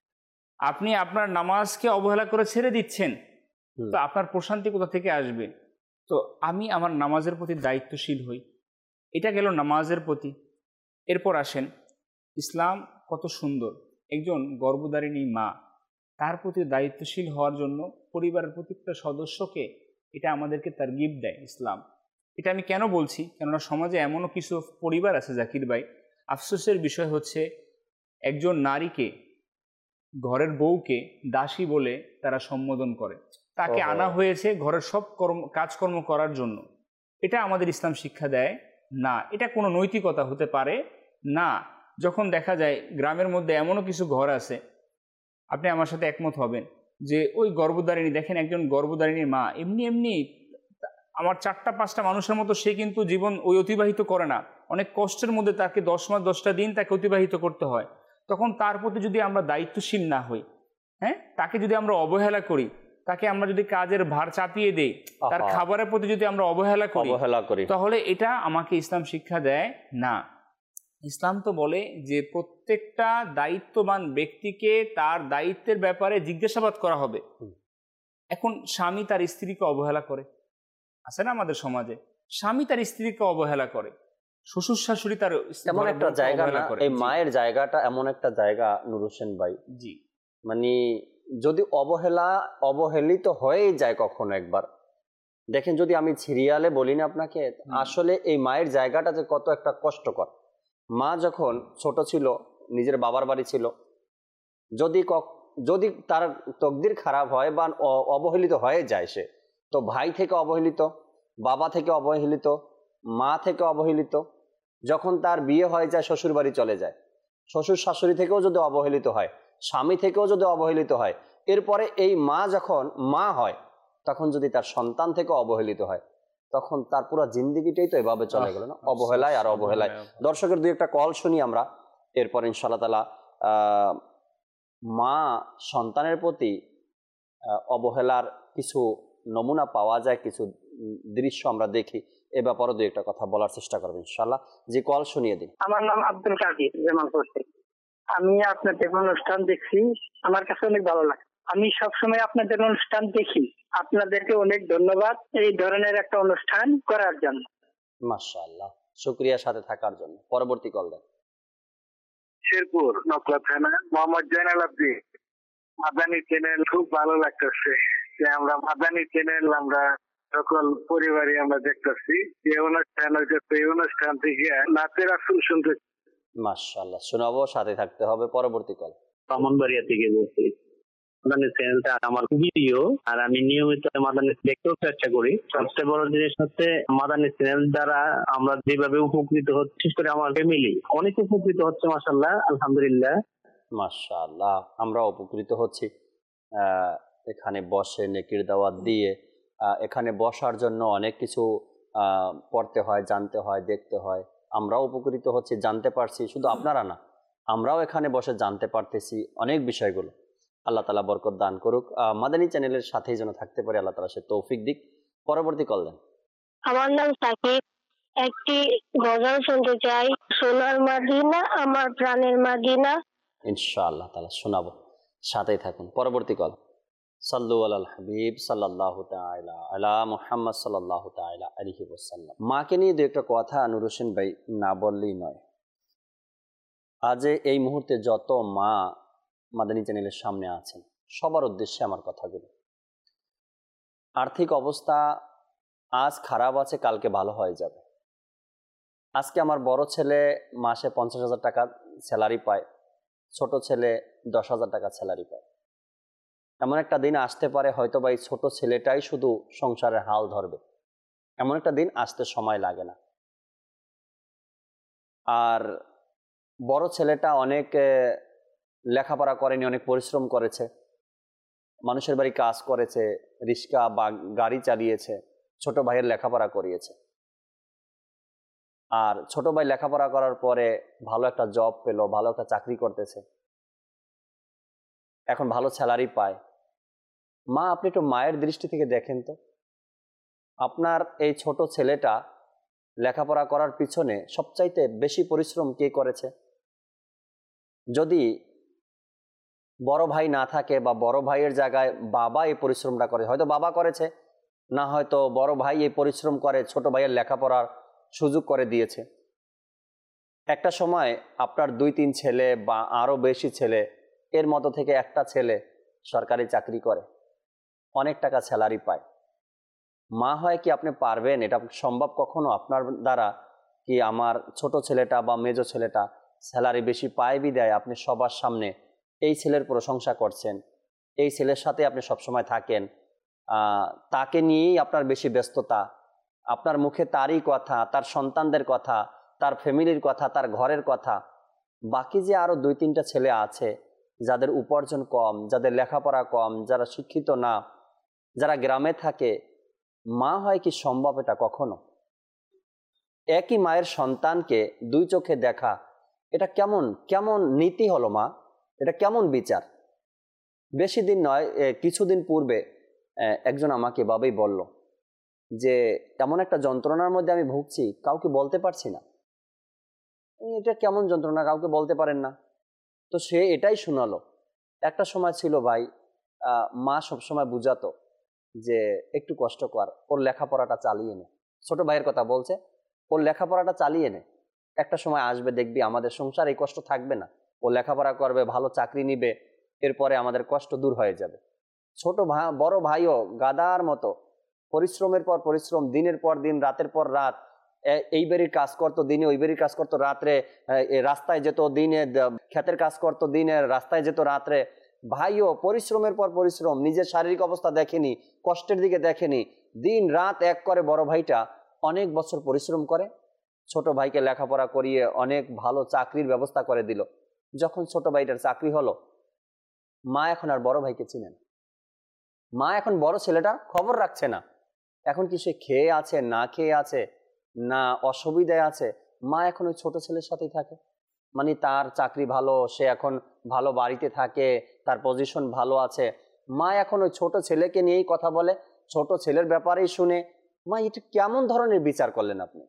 আপনি আপনার নামাজকে অবহেলা করে ছেড়ে দিচ্ছেন, তো আপনার প্রশান্তি কোথা থেকে আসবে? তো আমি আমার নামাজের প্রতি দায়িত্বশীল হই। এটা গেল নামাজের প্রতি। এরপর আসেন, ইসলাম কত সুন্দর। একজন গর্ভধারিণী মা, তার প্রতি দায়িত্বশীল হওয়ার জন্য পরিবারের প্রত্যেকটা সদস্যকে এটা আমাদেরকে তারগিব দেয় ইসলাম। এটা আমি কেন বলছি? কেননা সমাজে এমনও কিছু পরিবার আছে জাকির ভাই, আফসোসের বিষয় হচ্ছে একজন নারীকে, ঘরের বউকে দাসী বলে তারা সম্বোধন করে। তাকে আনা হয়েছে ঘরের সব কাজকর্ম করার জন্য। এটা আমাদের ইসলাম শিক্ষা দেয় না, এটা কোনো নৈতিকতা হতে পারে না। যখন দেখা যায় গ্রামের মধ্যে এমনও কিছু ঘর আছে, আপনি আমার সাথে একমত হবেন, যে ওই গর্ভধারিণী, দেখেন একজন গর্ভধারিণীর মা এমনি আমার 4-5টা মানুষের মতো সে কিন্তু জীবন ওই অতিবাহিত করে না। অনেক কষ্টের মধ্যে তাকে 10 মাস 10টা দিন তাকে অতিবাহিত করতে হয়। তখন তার প্রতি যদি আমরা দায়িত্বশীল না হই, হ্যাঁ, তাকে যদি আমরা অবহেলা করি, তাকে আমরা যদি কাজের ভার চাপিয়ে দেই, তার খাবারের প্রতি যদি আমরা অবহেলা করি, তাহলে এটা আমাকে ইসলাম শিক্ষা দেয় না। ইসলাম তো বলে যে প্রত্যেকটা দায়িত্ববান ব্যক্তিকে তার দায়িত্বের ব্যাপারে জিজ্ঞাসাবাদ করা হবে। এখন স্বামী তার স্ত্রীকে অবহেলা করে, আছে না আমাদের সমাজে? স্বামী তার স্ত্রীকে অবহেলা করে, শ্বশুর শাশুড়ি তার এমন একটা জায়গা না, এই মায়ের জায়গাটা এমন একটা জায়গা নূর হোসেন ভাই, জি, মানে যদি অবহেলিত হয়েই যায় কখনো একবার, দেখেন যদি আমি সিরিয়ালে বলি না আপনাকে, আসলে এই মায়ের জায়গাটা যে কত একটা কষ্টকর। মা যখন ছোট ছিল, নিজের বাবার বাড়ি ছিল, যদি তার তকদির খারাপ হয় বা অবহেলিত হয়ে যায় সে, তো ভাই থেকে অবহেলিত, বাবা থেকে অবহেলিত, মা থেকে অবহেলিত, যখন তার বিয়ে হয়ে যায় শ্বশুর বাড়ি চলে যায়, শ্বশুর শাশুড়ি থেকেও যদি অবহেলিত হয়, স্বামী থেকেও যদি অবহেলিত হয়, এরপরে এই মা যখন মা হয়, তখন যদি তার সন্তান থেকে অবহেলিত হয়, তখন তার পুরো জিন্দিগিটাই তো এভাবে চলে গেল না, অবহেলায় আর অবহেলায়। দর্শকের 2-একটা কল শুনি আমরা, এরপর ইনশাআল্লাহ তাআলা মা সন্তানের প্রতি অবহেলার কিছু নমুনা পাওয়া যায়, কিছু দৃশ্য আমরা দেখি, এ ব্যাপারে 2-একটা কথা বলার চেষ্টা করবো ইনশাআল্লাহ। যে কল শুনিয়ে দিন। আমার নাম আব্দুল কাদির জামালপুর থেকে। আমি আপনাদের অনুষ্ঠান দেখছি, আমার কাছে অনেক ভালো লাগে। আমি সবসময় আপনাদের অনুষ্ঠান দেখি। আপনাদেরকে অনেক ধন্যবাদ এই ধরনের একটা অনুষ্ঠান করার জন্য। মাশাআল্লাহ, শুকরিয়া সাথে থাকার জন্য। পরবর্তী কল দেন। শেরপুর নকলা থানা, মোহাম্মদ জয়নাল আব্দিন। মাদানী চ্যানেল খুব ভালো লাগতেছে, যে আমরা মাদানী চ্যানেল আমরা সকল পরিবারই আমরা দেখতেছি। যে অনুষ্ঠান হইতেছে, এই অনুষ্ঠান থেকে নাতে রাসূল শুনতে। মাশাআল্লাহ, শোনাবো, সাথে থাকতে হবে। পরবর্তী কল। ব্রাহ্মণবাড়িয়া থেকে বলছি। মাদানী চ্যানেলটা আমার খুবই প্রিয়, আর আমি নিয়মিত মাদানী দেখতেও চেষ্টা করি। সবচেয়ে বড় জিনিস হচ্ছে মাদানী চ্যানেল দ্বারা আমরা যেভাবে উপকৃত হচ্ছি, বিশেষ করে আমার ফ্যামিলি অনেক উপকৃত হচ্ছে, মাশাআল্লাহ, আলহামদুলিল্লাহ। মাশাআল্লাহ, আমরা উপকৃত হচ্ছি। এখানে বসে নেকির দাওয়াত দিয়ে, এখানে বসার জন্য অনেক কিছু পড়তে হয়, জানতে হয়, দেখতে হয়। আমরাও উপকৃত হচ্ছি, জানতে পারছি। শুধু আপনারা না, আমরাও এখানে বসে জানতে পারতেছি অনেক বিষয়গুলো। আল্লাহ তাআলা বরকত দান করুক। মাদানী চ্যানেলের সাথেই যেন থাকতে পারে, আল্লাহ তাআলা সে তৌফিক দিক। পরবর্তী কল দেন। আমার নাম সাকিব। একটি গজল শুনতে চাই, সোনার মাদিনা আমার প্রাণের মাদিনা। ইনশাআল্লাহ তাআলা শোনাবো, সাথেই থাকুন। পরবর্তী কল। সাল্লু আলাল হাবিব সাল্লাল্লাহু তাআলা আলা মুহাম্মদ সাল্লাল্লাহু তাআলা আলাইহি ওয়াসাল্লাম। মাকে নিয়ে দু একটা কথা নূর হোসেন ভাই না বললেই নয়। আজ এই মুহূর্তে যত মা মাদানী চ্যানেলের সামনে আছেন, সবার উদ্দেশ্যে আমার কথাগুলো। আর্থিক অবস্থা আজ খারাপ আছে, কালকে ভালো হয়ে যাবে। আজকে আমার বড় ছেলে মাসে 50,000 টাকা স্যালারি পায়, ছোট ছেলে 10,000 টাকা স্যালারি পায়। এমন একটা দিন আসতে পারে হয়তো বা এই ছোট ছেলেটাই শুধু সংসারের হাল ধরবে, এমন একটা দিন আসতে সময় লাগে না। আর বড় ছেলেটা অনেক লেখাপড়া করেনি, অনেক পরিশ্রম করেছে, মানুষের বাড়ি কাজ করেছে, রিক্সা বা গাড়ি চালিয়েছে, ছোট ভাইয়ের লেখাপড়া করিয়েছে। আর ছোট ভাই লেখাপড়া করার পরে ভালো একটা জব পেল, ভালো একটা চাকরি করতেছে, এখন ভালো স্যালারি পায়। মা, আপনি একটু মায়ের দৃষ্টি থেকে দেখেন তো, আপনার এই ছোট ছেলেটা লেখাপড়া করার পিছনে সবচাইতে বেশি পরিশ্রম কে করেছে? যদি বড় ভাই না থাকে বা বড় ভাইয়ের জায়গায় বাবা এই পরিশ্রমটা করে, হয়তো বাবা করেছে, না হয়তো বড় ভাই এই পরিশ্রম করে ছোট ভাইয়ের লেখাপড়ার সুযোগ করে দিয়েছে। একটা সময় আপনার 2-3 ছেলে বা আরও বেশি ছেলে, এর মতো থেকে একটা ছেলে সরকারি চাকরি করে, অনেক টাকা স্যালারি পায়। মা হয় কি আপনি পারবেন? এটা সম্ভব কখনো আপনার দ্বারা কি আমার ছোট ছেলেটা বা মেজো ছেলেটা স্যালারি বেশি পায় বিদায় আপনি সবার সামনে এই ছেলের প্রশংসা করছেন, এই ছেলের সাথে আপনি সবসময় থাকেন, তাকে নিয়েই আপনার বেশি ব্যস্ততা, আপনার মুখে তারই কথা, তার সন্তানদের কথা, তার ফ্যামিলির কথা, তার ঘরের কথা। বাকি যে আরও 2-3টা ছেলে আছে যাদের উপার্জন কম, যাদের লেখাপড়া কম, যারা শিক্ষিত না, যারা গ্রামে থাকে, মা হয় কি সম্ভব এটা কখনো? একই মায়ের সন্তানকে 2 চোখে দেখা, এটা কেমন কেমন নীতি হলো মা? এটা কেমন বিচার? বেশি দিন নয়, কিছুদিন পূর্বে একজন আমাকে এভাবেই বলল যে এমন একটা যন্ত্রণার মধ্যে আমি ভুগছি, কাউকে বলতে পারছি না। এটা কেমন যন্ত্রণা, কাউকে বলতে পারেন না? তো সে এটাই শোনালো। একটা সময় ছিল ভাই, মা সবসময় বুঝাতো যে একটু কষ্ট কর, ওর লেখাপড়াটা চালিয়ে নে। ছোট ভাইয়ের কথা বলছে, ওর লেখাপড়াটা চালিয়ে নে, একটা সময় আসবে দেখবি আমাদের সংসার এই কষ্ট থাকবে না, ও লেখাপড়া করবে, ভালো চাকরি নিবে, এরপরে আমাদের কষ্ট দূর হয়ে যাবে। ছোট বড় ভাইও গাদার মতো পরিশ্রমের পর পরিশ্রম, দিনের পর দিন, রাতের পর রাত, এই বাড়ির কাজ করতো দিনে, ওই বাড়ির কাজ করতো রাত্রে, রাস্তায় যেত দিনে, ক্ষেতের কাজ করতো দিনে, রাস্তায় যেত রাত্রে। ভাইও পরিশ্রমের পর পরিশ্রম, নিজের শারীরিক অবস্থা দেখেনি, কষ্টের দিকে দেখেনি, দিন রাত এক করে বড় ভাইটা অনেক বছর পরিশ্রম করে, ছোট ভাইকে লেখাপড়া করিয়ে অনেক ভালো চাকরির ব্যবস্থা করে দিল। যখন ছোট ভাইটার চাকরি হলো, মা এখন আর বড় ভাইকে চিনেন, মা এখন বড় ছেলেটার খবর রাখছে না। এখন কি সে খেয়ে আছে, না খেয়ে আছে, না অসুবিধায় আছে, মা এখন ওই ছোট ছেলের সাথেই থাকে। মানে তার চাকরি ভালো, সে এখন ভালো বাড়িতে থাকে, তার পজিশন ভালো আছে, মা এখন ওই ছোট ছেলেকে নিয়েই কথা বলে, ছোট ছেলের ব্যাপারেই শুনে। মা, এটা কেমন ধরনের বিচার করলেন আপনি?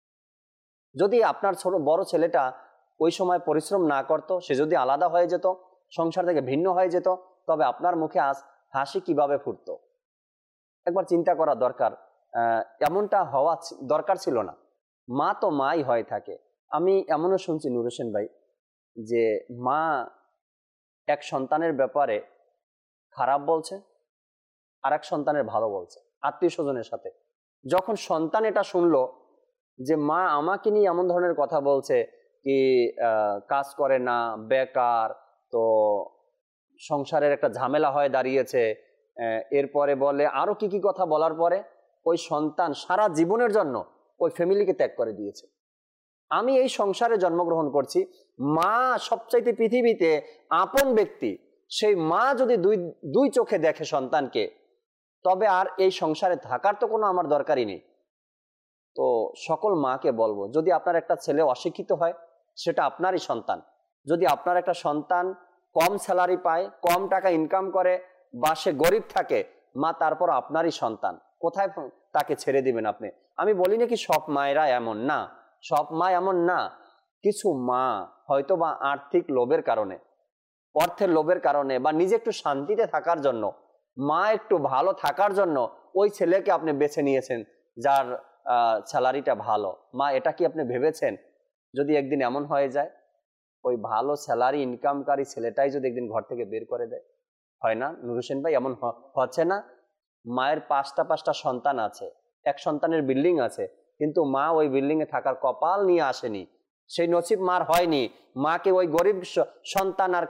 যদি আপনার বড় ছেলেটা ওই সময় পরিশ্রম না করতো, সে যদি আলাদা হয়ে যেত, সংসার থেকে ভিন্ন হয়ে যেত, তবে আপনার মুখে আজ হাসি কিভাবে ফুটতো? একবার চিন্তা করা দরকার। এমনটা হওয়া দরকার ছিল না। মা তো মাই হয়ে থাকে। আমি এমনও শুনছি নূর হোসেন ভাই, যে মা এক সন্তানের ব্যাপারে খারাপ বলছে, আর এক সন্তানের ভালো বলছে আত্মীয় স্বজনের সাথে। যখন সন্তান এটা শুনলো যে মা আমাকে নিয়ে এমন ধরনের কথা বলছে, কি কাজ করে না, বেকার, তো সংসারের একটা ঝামেলা হয়ে দাঁড়িয়েছে, এরপরে বলে আরো কি কি কথা বলার পরে ওই সন্তান সারা জীবনের জন্য ওই ফ্যামিলিকে ত্যাগ করে দিয়েছে। আমি এই সংসারে জন্মগ্রহণ করছি, মা সবচাইতে পৃথিবীতে আপন ব্যক্তি, সেই মা যদি দুই চোখে দেখে সন্তানকে, তবে আর এই সংসারে থাকার তো কোনো আমার দরকারই নেই। তো সকল মাকে বলবো, যদি আপনার একটা ছেলে অশিক্ষিত হয়, সেটা আপনারই সন্তান। যদি আপনার একটা সন্তান কম স্যালারি পায়, কম টাকা ইনকাম করে, বা সে গরিব থাকে, মা তারপর আপনারই সন্তান, কোথায় তাকে ছেড়ে দিবেন আপনি? আমি বলি না কি সব মায়েরা এমন না, সব মা এমন না। কিছু মা হয়তো বা আর্থিক লোভের কারণে, অর্থের লোভের কারণে, বা নিজে একটু শান্তিতে থাকার জন্য, মা একটু ভালো থাকার জন্য ওই ছেলেকে আপনি বেছে নিয়েছেন যার স্যালারিটা ভালো। মা, এটা কি আপনি ভেবেছেন যদি একদিন এমন হয়ে যায় ওই ভালো স্যালারি ইনকামকারী ছেলেটাই যদি একদিন ঘর থেকে বের করে দেয়? হয় না নূর হোসেন ভাই, এমন হচ্ছে না? মায়ের পাঁচটা সন্তান আছে, এক সন্তানের বিল্ডিং আছে, কিন্তু মা ওই বিল্ডিং এ থাকার কপাল নিয়ে আসেনি, সেই নসিব মার হয়নি। মাকে ওই গরিব সন্তান আর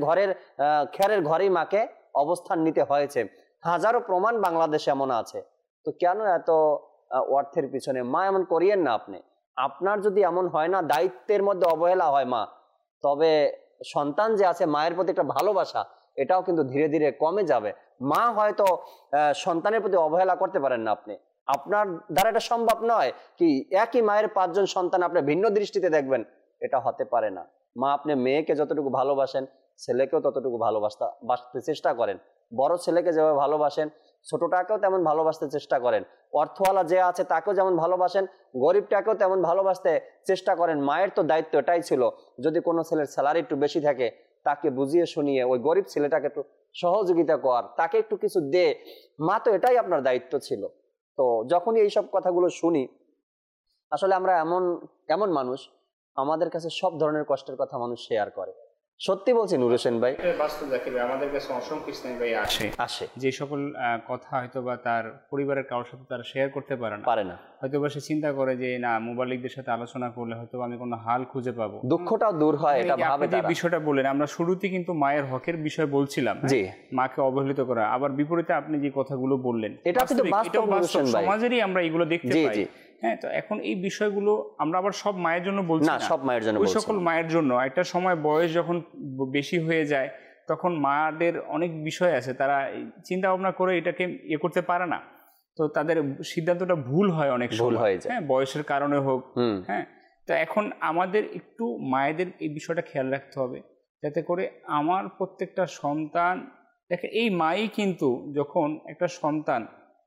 খ্যারের ঘরেই মাকে অবস্থান নিতে হয়েছে। হাজারো প্রমাণ বাংলাদেশে এমন আছে। তো কেন এত অর্থের পিছনে? মা, এমন করিয়েন না আপনি। আপনার যদি এমন হয় না, দায়িত্বের মধ্যে অবহেলা হয় মা, তবে সন্তান যে আছে মায়ের প্রতি একটা ভালোবাসা, এটাও কিন্তু ধীরে ধীরে কমে যাবে। মা হয়তো সন্তানের প্রতি অবহেলা করতে পারেন না আপনি, আপনার দ্বারা এটা সম্ভব নয় কি একই মায়ের 5 জন সন্তান আপনি ভিন্ন দৃষ্টিতে দেখবেন, এটা হতে পারে না। মা, আপনি মেয়েকে যতটুকু ভালোবাসেন ছেলেকেও ততটুকু ভালোবাসতে চেষ্টা করেন। বড় ছেলেকে যেভাবে ভালোবাসেন ছোটটাকেও তেমন ভালোবাসতে চেষ্টা করেন। অর্থওয়ালা যে আছে তাকেও যেমন ভালোবাসেন, গরিবটাকেও তেমন ভালোবাসতে চেষ্টা করেন। মায়ের তো দায়িত্ব এটাই ছিল, যদি কোনো ছেলের স্যালারি একটু বেশি থাকে তাকে বুঝিয়ে শুনিয়ে ওই গরিব ছেলেটাকে একটু সহযোগিতা কর, তাকে একটু কিছু দে। মা, তো এটাই আপনার দায়িত্ব ছিল। তো যখনই এইসব কথাগুলো শুনি, আসলে আমরা এমন মানুষ, আমাদের কাছে সব ধরনের কষ্টের কথা মানুষ শেয়ার করে। সত্যি বলছি নূর হোসেন ভাই, বাস্তব জাকির ভাই, আমাদের কাছে অসংখ্য ইসলামী ভাই আসে যে সকল কথা হয়তো বা তার পরিবারের কারোর সাথে তারা শেয়ার করতে পারে না। হয়তো বা সে চিন্তা করে যে না, মুবাল্লিকদের সাথে আলোচনা করলে হয়তো আমি কোনো হাল খুঁজে পাবো, দুঃখটাও দূর হয়, এটা ভাবে। যে বিষয়টা বললেন, আমরা শুরুতেই কিন্তু মায়ের হকের বিষয় বলছিলাম, মাকে অবহেলিত করা। আবার বিপরীতে আপনি যে কথাগুলো বললেন, এটা কিন্তু বাস্তব, সমাজেরই আমরা এগুলো দেখতে পাই। হ্যাঁ, তো এখন এই বিষয়গুলো আমরা আবার সব মায়ের জন্য বলছি না, সব মায়ের জন্য, ওই সকল মায়ের জন্য। একটা সময় বয়স যখন বেশি হয়ে যায় তখন মাদের অনেক বিষয় আছে, তারা চিন্তা ভাবনা করে এটাকে করতে পারে না, তো তাদের সিদ্ধান্তটা ভুল হয়, অনেক সময় হ্যাঁ, বয়সের কারণে হোক। হ্যাঁ, তো এখন আমাদের একটু মায়েদের এই বিষয়টা খেয়াল রাখতে হবে, যাতে করে আমার প্রত্যেকটা সন্তান দেখে এই মাই কিন্তু যখন একটা সন্তান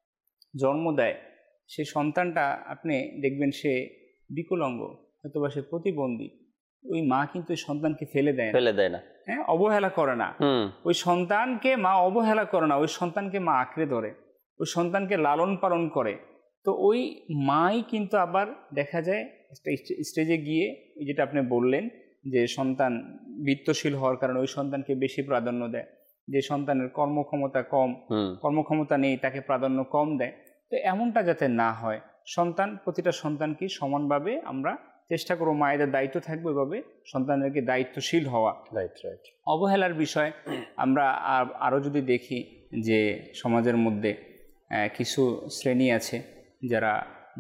জন্ম দেয়, সেই সন্তানটা আপনি দেখবেন সে বিকলাঙ্গ, হয়তো বা সে প্রতিবন্ধী, ওই মা কিন্তু ওই সন্তানকে ফেলে দেয় না, হ্যাঁ, অবহেলা করে না। ওই সন্তানকে মা অবহেলা করে না, ওই সন্তানকে মা আঁকড়ে ধরে, ওই সন্তানকে লালন পালন করে। তো ওই মাই কিন্তু আবার দেখা যায় একটা স্টেজে গিয়ে, যেটা আপনি বললেন যে সন্তান বিত্তশীল হওয়ার কারণে ওই সন্তানকে বেশি প্রাধান্য দেয়, যে সন্তানের কর্মক্ষমতা নেই তাকে প্রাধান্য কম দেয়। তো এমনটা যাতে না হয়, প্রতিটা সন্তানকে সমানভাবে আমরা চেষ্টা করবো, মায়েদের দায়িত্ব থাকবে এভাবে সন্তানদেরকে দায়িত্বশীল হওয়া। অবহেলার বিষয় আমরা আরও যদি দেখি যে সমাজের মধ্যে কিছু শ্রেণী আছে যারা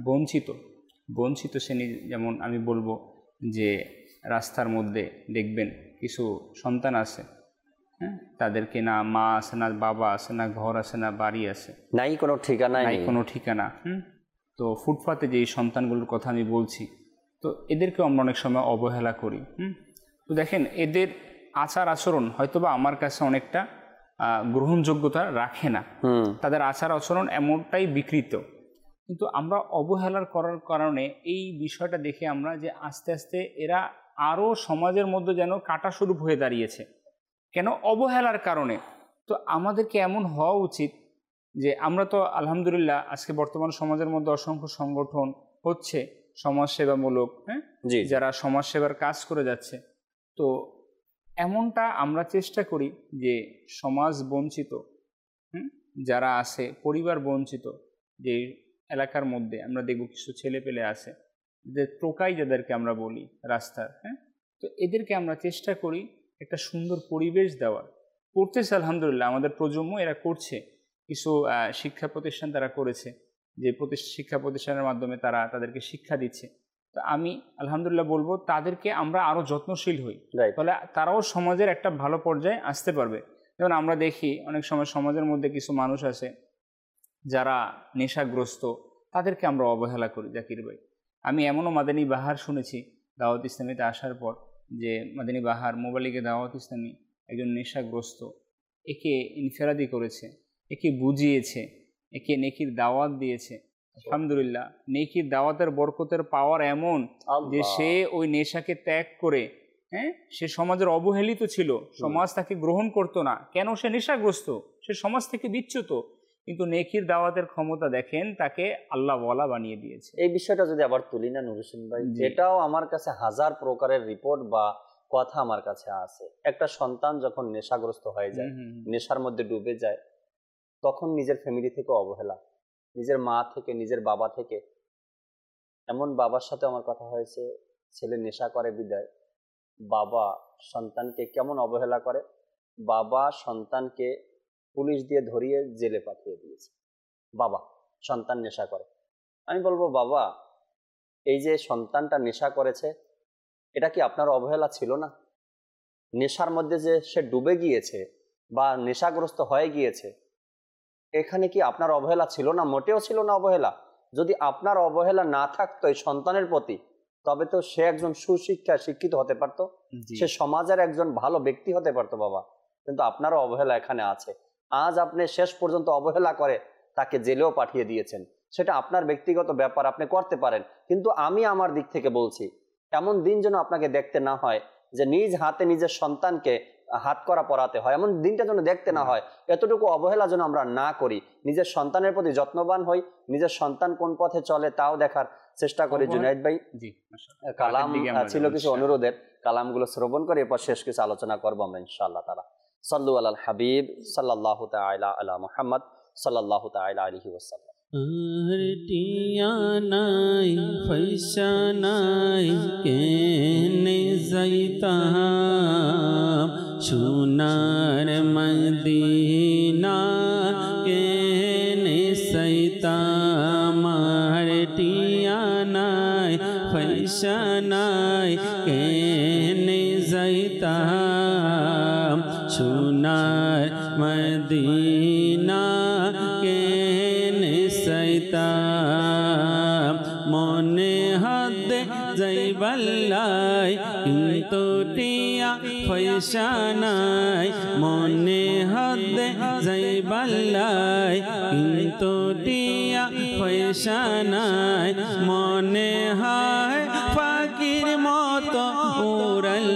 বঞ্চিত শ্রেণী, যেমন আমি বলবো যে রাস্তার মধ্যে দেখবেন কিছু সন্তান আছে, হ্যাঁ, তাদেরকে না মা আছে, না বাবা আছে, না ঘর আছে, না বাড়ি আছে, নাই কোনো ঠিকানা। তো ফুটপাতে যে সন্তানগুলোর কথা আমি বলছি, তো এদেরকেও আমরা অনেক সময় অবহেলা করি। তো দেখেন, এদের আচার আচরণ হয়তোবা আমার কাছে অনেকটা গ্রহণযোগ্যতা রাখে না, তাদের আচার আচরণ এমনটাই বিকৃত, কিন্তু আমরা অবহেলার করার কারণে এই বিষয়টা দেখে আমরা যে আস্তে আস্তে এরা আরও সমাজের মধ্যে যেন কাটা স্বরূপ হয়ে দাঁড়িয়েছে, কেন? অবহেলার কারণে। তো আমাদেরকে এমন হওয়া উচিত যে আমরা তো আলহামদুলিল্লাহ আজকে বর্তমান সমাজের মধ্যে অসংখ্য সংগঠন হচ্ছে সমাজসেবামূলক, হ্যাঁ, যারা সমাজসেবার কাজ করে যাচ্ছে। তো এমনটা আমরা চেষ্টা করি যে সমাজ বঞ্চিত যারা আছে, পরিবার বঞ্চিত যে এলাকার মধ্যে আমরা দেখব কিছু ছেলে পেলে আছে, যে টোকাই যাদেরকে আমরা বলি রাস্তার, হ্যাঁ, তো এদেরকে আমরা চেষ্টা করি একটা সুন্দর পরিবেশ দেওয়ার। করতেছে আলহামদুলিল্লাহ, আমাদের প্রজন্ম এরা করছে, কিছু শিক্ষা প্রতিষ্ঠান তারা করেছে, যে শিক্ষা প্রতিষ্ঠানের মাধ্যমে তারা তাদেরকে শিক্ষা দিচ্ছে। তো আমি আলহামদুলিল্লাহ বলবো তাদেরকে আমরা আরও যত্নশীল হই, তাহলে তারাও সমাজের একটা ভালো পর্যায়ে আসতে পারবে। যেমন আমরা দেখি অনেক সময় সমাজের মধ্যে কিছু মানুষ আছে যারা নেশাগ্রস্ত, তাদেরকে আমরা অবহেলা করি। জাকির ভাই, আমি এমনও মাদানী বাহার শুনেছি দাওয়াত ইসলামীতে আসার পর, যে মাদানী বাহার মোবালিকে দাওয়াত ইসলামী একজন নেশাগ্রস্ত, একে ইনফেরাদি করেছে, একে বুঝিয়েছে, একে নেকির দাওয়াত দিয়েছে, আলহামদুলিল্লাহ, নেকির দাওয়াতের বরকতের পাওয়ার এমন যে সে ওই নেশাকে ত্যাগ করে, হ্যাঁ, সে সমাজের অবহেলিত ছিল, সমাজ তাকে গ্রহণ করতো না। কেন? সে নেশাগ্রস্ত, সে সমাজ থেকে বিচ্যুত, কিন্তু নেকির দাওয়াতের ক্ষমতা দেখেন তাকে আল্লাহ ওয়ালা বানিয়ে দিয়েছে। এই বিষয়টা যদি আবার তুলি না নুর হোসেন ভাই, এটাও আমার কাছে হাজার প্রকারের রিপোর্ট বা কথা আমার কাছে আছে। একটা সন্তান যখন নেশাগ্রস্ত হয়ে যায়, নেশার মধ্যে ডুবে যায়, তখন নিজের ফ্যামিলি থেকে অবহেলা, নিজের মা থেকে, নিজের বাবা থেকে। এমন বাবার সাথে আমার কথা হয়েছে, ছেলে নেশা করে বিদায় বাবা সন্তানকে কেমন অবহেলা করে, বাবা সন্তানকে পুলিশ দিয়ে ধরিয়ে জেলে পাঠিয়ে দিয়েছে। বাবা, সন্তান নেশা করে। আমি বলবো, বাবা, এই যে সন্তানটা নেশা করেছে, এটা কি আপনার অবহেলা ছিল না? নেশার মধ্যে যে সে ডুবে গিয়েছে বা নেশাগ্রস্ত হয়ে গিয়েছে, এখানে কি আপনার অবহেলা ছিল না? মোটেও ছিল না অবহেলা। যদি আপনার অবহেলা না থাকতো এই সন্তানের প্রতি, তবে তো সে একজন সুশিক্ষায় শিক্ষিত হতে পারতো, সে সমাজের একজন ভালো ব্যক্তি হতে পারতো বাবা। কিন্তু আপনারও অবহেলা এখানে আছে। আজ আপনি শেষ পর্যন্ত অবহেলা করে তাকে জেলেও পাঠিয়ে দিয়েছেন। সেটা আপনার ব্যক্তিগত ব্যাপার, আপনি করতে পারেন। কিন্তু আমি আমার দিক থেকে বলছি, এমন দিন যেন আপনাকে দেখতে না হয় যে নিজ হাতে নিজের সন্তানকে হাত করা পরাতে হয়, এমন দিনটা যেন দেখতে না হয়। এতটুকু অবহেলা যেন আমরা না করি। নিজের সন্তানের প্রতি যত্নবান হই, নিজের সন্তান কোন পথে চলে তাও দেখার চেষ্টা করি। জুনায়েদ ভাই, কালাম ছিল কিছু অনুরোধের, কালামগুলো শ্রবণ করে এরপর শেষ কিছু আলোচনা করবো আমরা ইনশাআল্লাহ তাআলা। সাল্লু আলাল হাবিব সাল্লাল্লাহু তাআলা আলা মুহাম্মদ সাল্লাল্লাহু তাআলা আলাইহি ওয়াসাল্লাম। আর টিয়া নাই পয়সা নাই কেনে যাইতাম, সোনার মদিনা কেনে যাইতাম। আর টিয়া নাই পয়সা নাই কেনে যাইতাম, সোনার মদিনা কেনে যাইতাম। মনে হাতে যাইবাল্লাই কিন্তু টিয়া পয়সা নাই, মনে হাতে যাইবাল্লাই কিন্তু টিয়া পয়সা নাই। মনে হয় ফাকির মতো উড়াল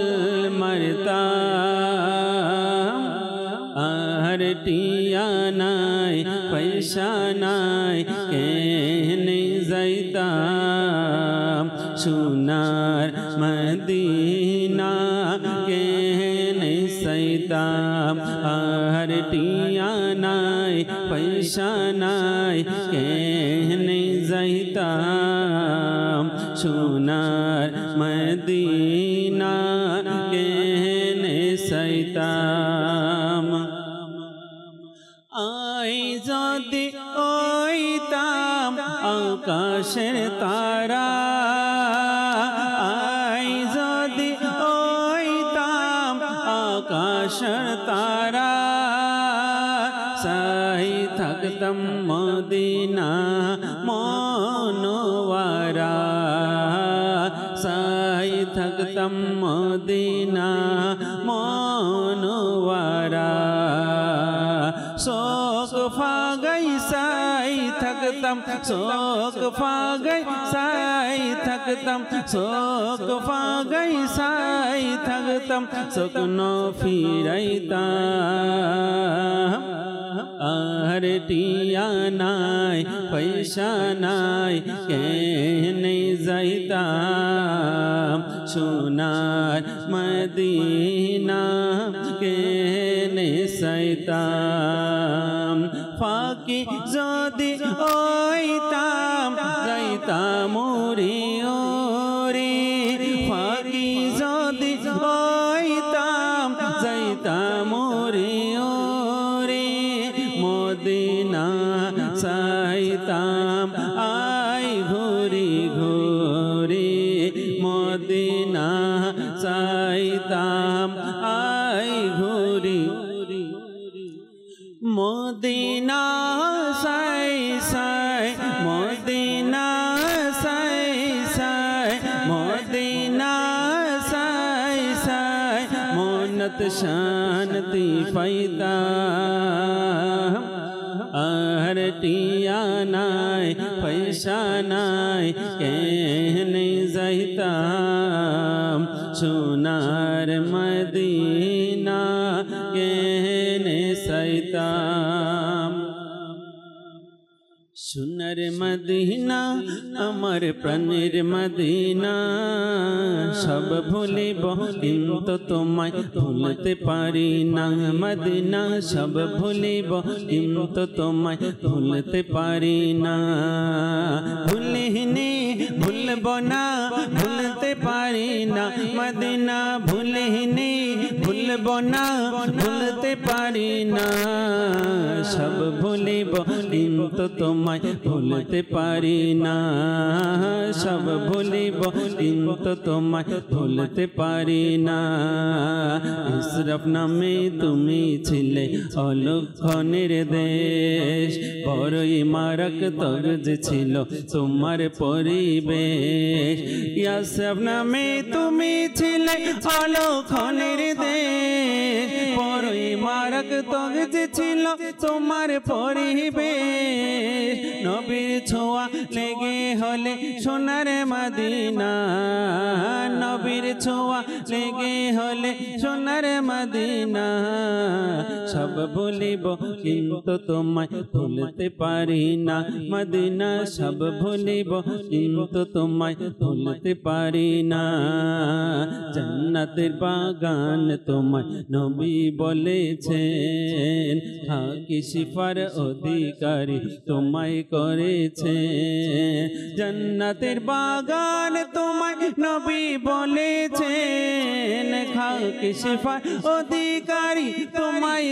মারতাম। আর টিয়া নাই পয়সা নাই কেনে যাইতাম, সোনার মদিনা কেনে যাইতাম। আর টিয়া নাই পয়সা নাই কেনে যাইতাম, সোনার মদিনা কেনে যাইতাম। আই যদি ওইতাম আকাশের তারা, আই যদি ওইতাম আকাশের তারা, সাই থাকতাম মদিনা মনোয়ারা, সাই থাকতাম মদিনা মনোয়ারা। শোক ফাগাই সাই থাকতাম, শোক ফাগাই সাই থাকতাম, শোক ফাগাই সাই থাকতাম, স্বপ্ন ফিরাইতাম। আর টিয়া নাই পয়সা নাই কেনে যাইতাম, সোনার মদিনা কেনে যাইতাম। ফাঁকি যদি ওইতাম যাইতাম ওরে ওরে, ফাঁকি যদি ওইতাম যাইতাম ওরে ওরে। মদিনা চাইতাম আই ঘুরি ঘুরি, মদিনা চাইতাম আই ঘুরি। মদিনা সাই সাই, মদিনা সাই সাই, মদিনা সাই সাই, মনত শান্তি পাইতাম। আর টিয়া নাই পয়সা নাই কেনে যাইতাম সোনার মদিনা কেনে যাইতাম সোনার মদিনা আমার প্রাণের মদিনা সব ভুলিব কিন্তু তোমায় ভুলতে পারি না মদিনা সব ভুলিব কিন্তু তোমায় ভুলতে পারি না ভুলিনি ভুলব না ভুলতে পারি না মদিনা ভুলিনি ভুলব না ভুলতে পারি না সব ভুলিব কিন্তু তোমায় ভুলতে পারি না সব ভুলিব কিন্তু তোমায় ভুলতে পারি না ইসরাফ নামে তুমি ছিলে অলক্ষণের দেশ বড়ই মারক তগজ ছিল তোমার পরিবেশ ইসরাফ নামে তুমি ছিলে অলক্ষণের দেশ বড়ই মারক তগজ ছিল তোমার পরিবেশ নবীর ছোঁয়া লেগে হলে সোনার মদিনা নবীর ছোঁয়া লেগে হলে সোনার মদিনা সব ভুলিব কিন্তু তোমায় ভুলতে পারি না মদিনা সব ভুলিব কিন্তু তোমায় ভুলতে পারি না জান্নাতের বাগান তোমায় নবী বলেছেন হাকি সিফার অধিকারী তোমায় করেছে জান্নাতের বাগান তোমায় নবী বলেছেন খাকি সিফার অধিকারী তোমায়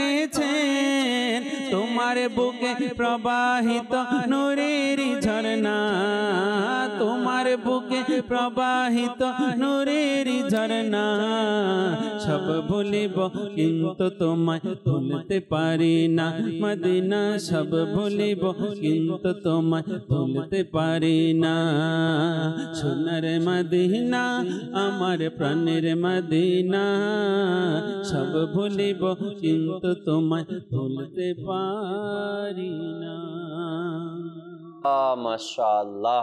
করেছেন তোমার বুকে প্রবাহিত নূরের ঝরনা তোমার বুকে প্রবাহিত নূরের ঝরনা সব ভুলিব কিন্তু তোমায় ভুলতে পারি না মদিনা সব ভুলিব কিন্তু তোমায় ভুলতে পারি না সোনার মদিনা আমার প্রাণের মদিনা সব ভুলিব কিন্তু তোমায় ভুলতে পারি না মাশাআল্লাহ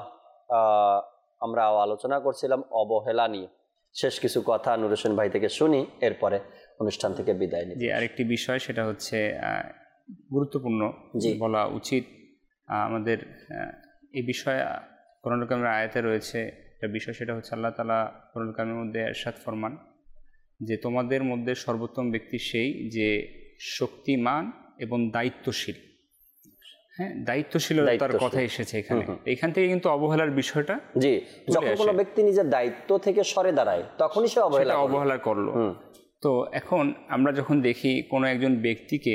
আমরা আলোচনা করছিলাম অবহেলা নিয়ে শেষ কিছু কথা নূর হোসেন ভাই থেকে শুনি এরপরে অনুষ্ঠান থেকে বিদায় নিই যে আরেকটি বিষয় সেটা হচ্ছে গুরুত্বপূর্ণ বলা উচিত আমাদের এই বিষয়ে কোরআন কারিমের আয়াতে রয়েছে একটা বিষয় সেটা হচ্ছে আল্লাহ তাআলা কোরআন কারিমের মধ্যে ইরশাদ ফরমান যে তোমাদের মধ্যে সর্বোত্তম ব্যক্তি সেই যে শক্তিমান এবং দায়িত্বশীল হ্যাঁ দায়িত্বশীলতার কথা এসেছে এখানে এখান থেকে কিন্তু অবহেলার বিষয়টা জি যখন কোনো ব্যক্তি নিজের দায়িত্ব থেকে সরে দাঁড়ায় তখনই সে অবহেলা করলো তো এখন আমরা যখন দেখি কোনো একজন ব্যক্তিকে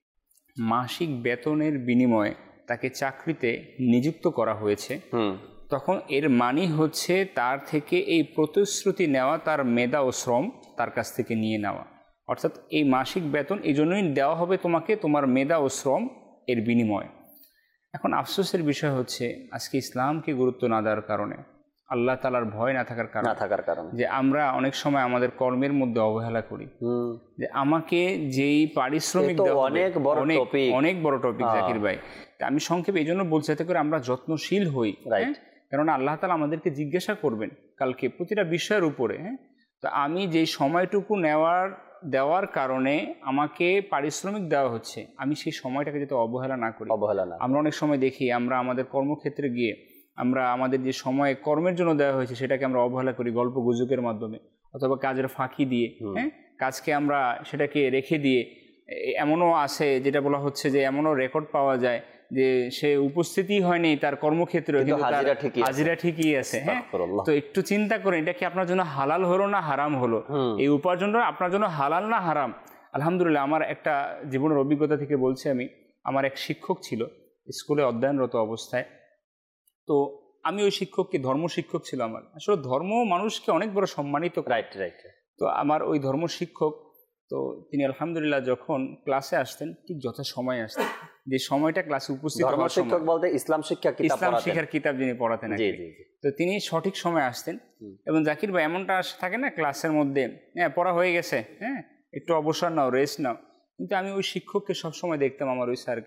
মাসিক বেতনের বিনিময়ে তাকে চাকরিতে নিযুক্ত করা হয়েছে তখন এর মানে হচ্ছে তার থেকে এই প্রতিশ্রুতি নেওয়া তার মেধা ও শ্রম তার কাছ থেকে নিয়ে নেওয়া অর্থাৎ এই মাসিক বেতন এই জন্যই দেওয়া হবে তোমাকে তোমার মেধা ও শ্রম এর বিনিময়ে এখন আফসোসের বিষয় হচ্ছে আজকে ইসলামকে গুরুত্ব না দেওয়ার কারণে আল্লাহ তাআলার ভয় না থাকার কারণে যে আমরা অনেক সময় আমাদের কর্মের মধ্যে অবহেলা করি যে আমাকে যেই পারিশ্রমিক দেওয়া অনেক বড় টপিক জাকির ভাই আমি সংক্ষেপে এই জন্য বলছি যাতে করে আমরা যত্নশীল হই কেননা আল্লাহ তাআলা আমাদেরকে জিজ্ঞাসা করবেন কালকে প্রতিটা বিষয়ের উপরে তো আমি যেই সময়টুকু দেওয়ার কারণে আমাকে পারিশ্রমিক দেওয়া হচ্ছে আমি সেই সময়টাকে যাতে অবহেলা না করি আমরা অনেক সময় দেখি আমরা আমাদের কর্মক্ষেত্রে গিয়ে আমরা আমাদের যে সময় কর্মের জন্য দেওয়া হয়েছে সেটাকে আমরা অবহেলা করি গল্প গুজবের মাধ্যমে অথবা কাজের ফাঁকি দিয়ে কাজকে আমরা সেটাকে রেখে দিয়ে এমনও আছে যেটা বলা হচ্ছে যে এমনও রেকর্ড পাওয়া যায় যে সে উপস্থিতি হয়নি তার কর্মক্ষেত্রে হাজিরা ঠিকই আছে তো একটু চিন্তা করেন এটা কি আপনার জন্য হালাল হলো না হারাম হলো এই উপার্জনটা আপনার জন্য হালাল না হারাম আলহামদুলিল্লাহ আমার একটা জীবনের অভিজ্ঞতা থেকে বলছি আমি আমার এক শিক্ষক ছিল স্কুলে অধ্যয়নরত অবস্থায় তো আমি ওই শিক্ষককে ধর্ম শিক্ষক ছিল আমার আসলে ধর্ম মানুষকে অনেক বড় সম্মানিত তো আমার ওই ধর্ম শিক্ষক তো তিনি আলহামদুলিল্লাহ যখন ক্লাসে আসতেন ঠিক যথাসময়ে আসতেন যে সময়টা ক্লাসে উপস্থিত হওয়ার শিক্ষক বলতে ইসলাম শিক্ষার কিতাব যিনি পড়াতেন তো তিনি সঠিক সময়ে আসতেন এবং জাকির ভাই এমনটা থাকে না ক্লাসের মধ্যে পড়া হয়ে গেছে একটু অবসর নাও রেস্ট নাও কিন্তু আমি ওই শিক্ষককে সবসময় দেখতাম আমার ওই স্যারকে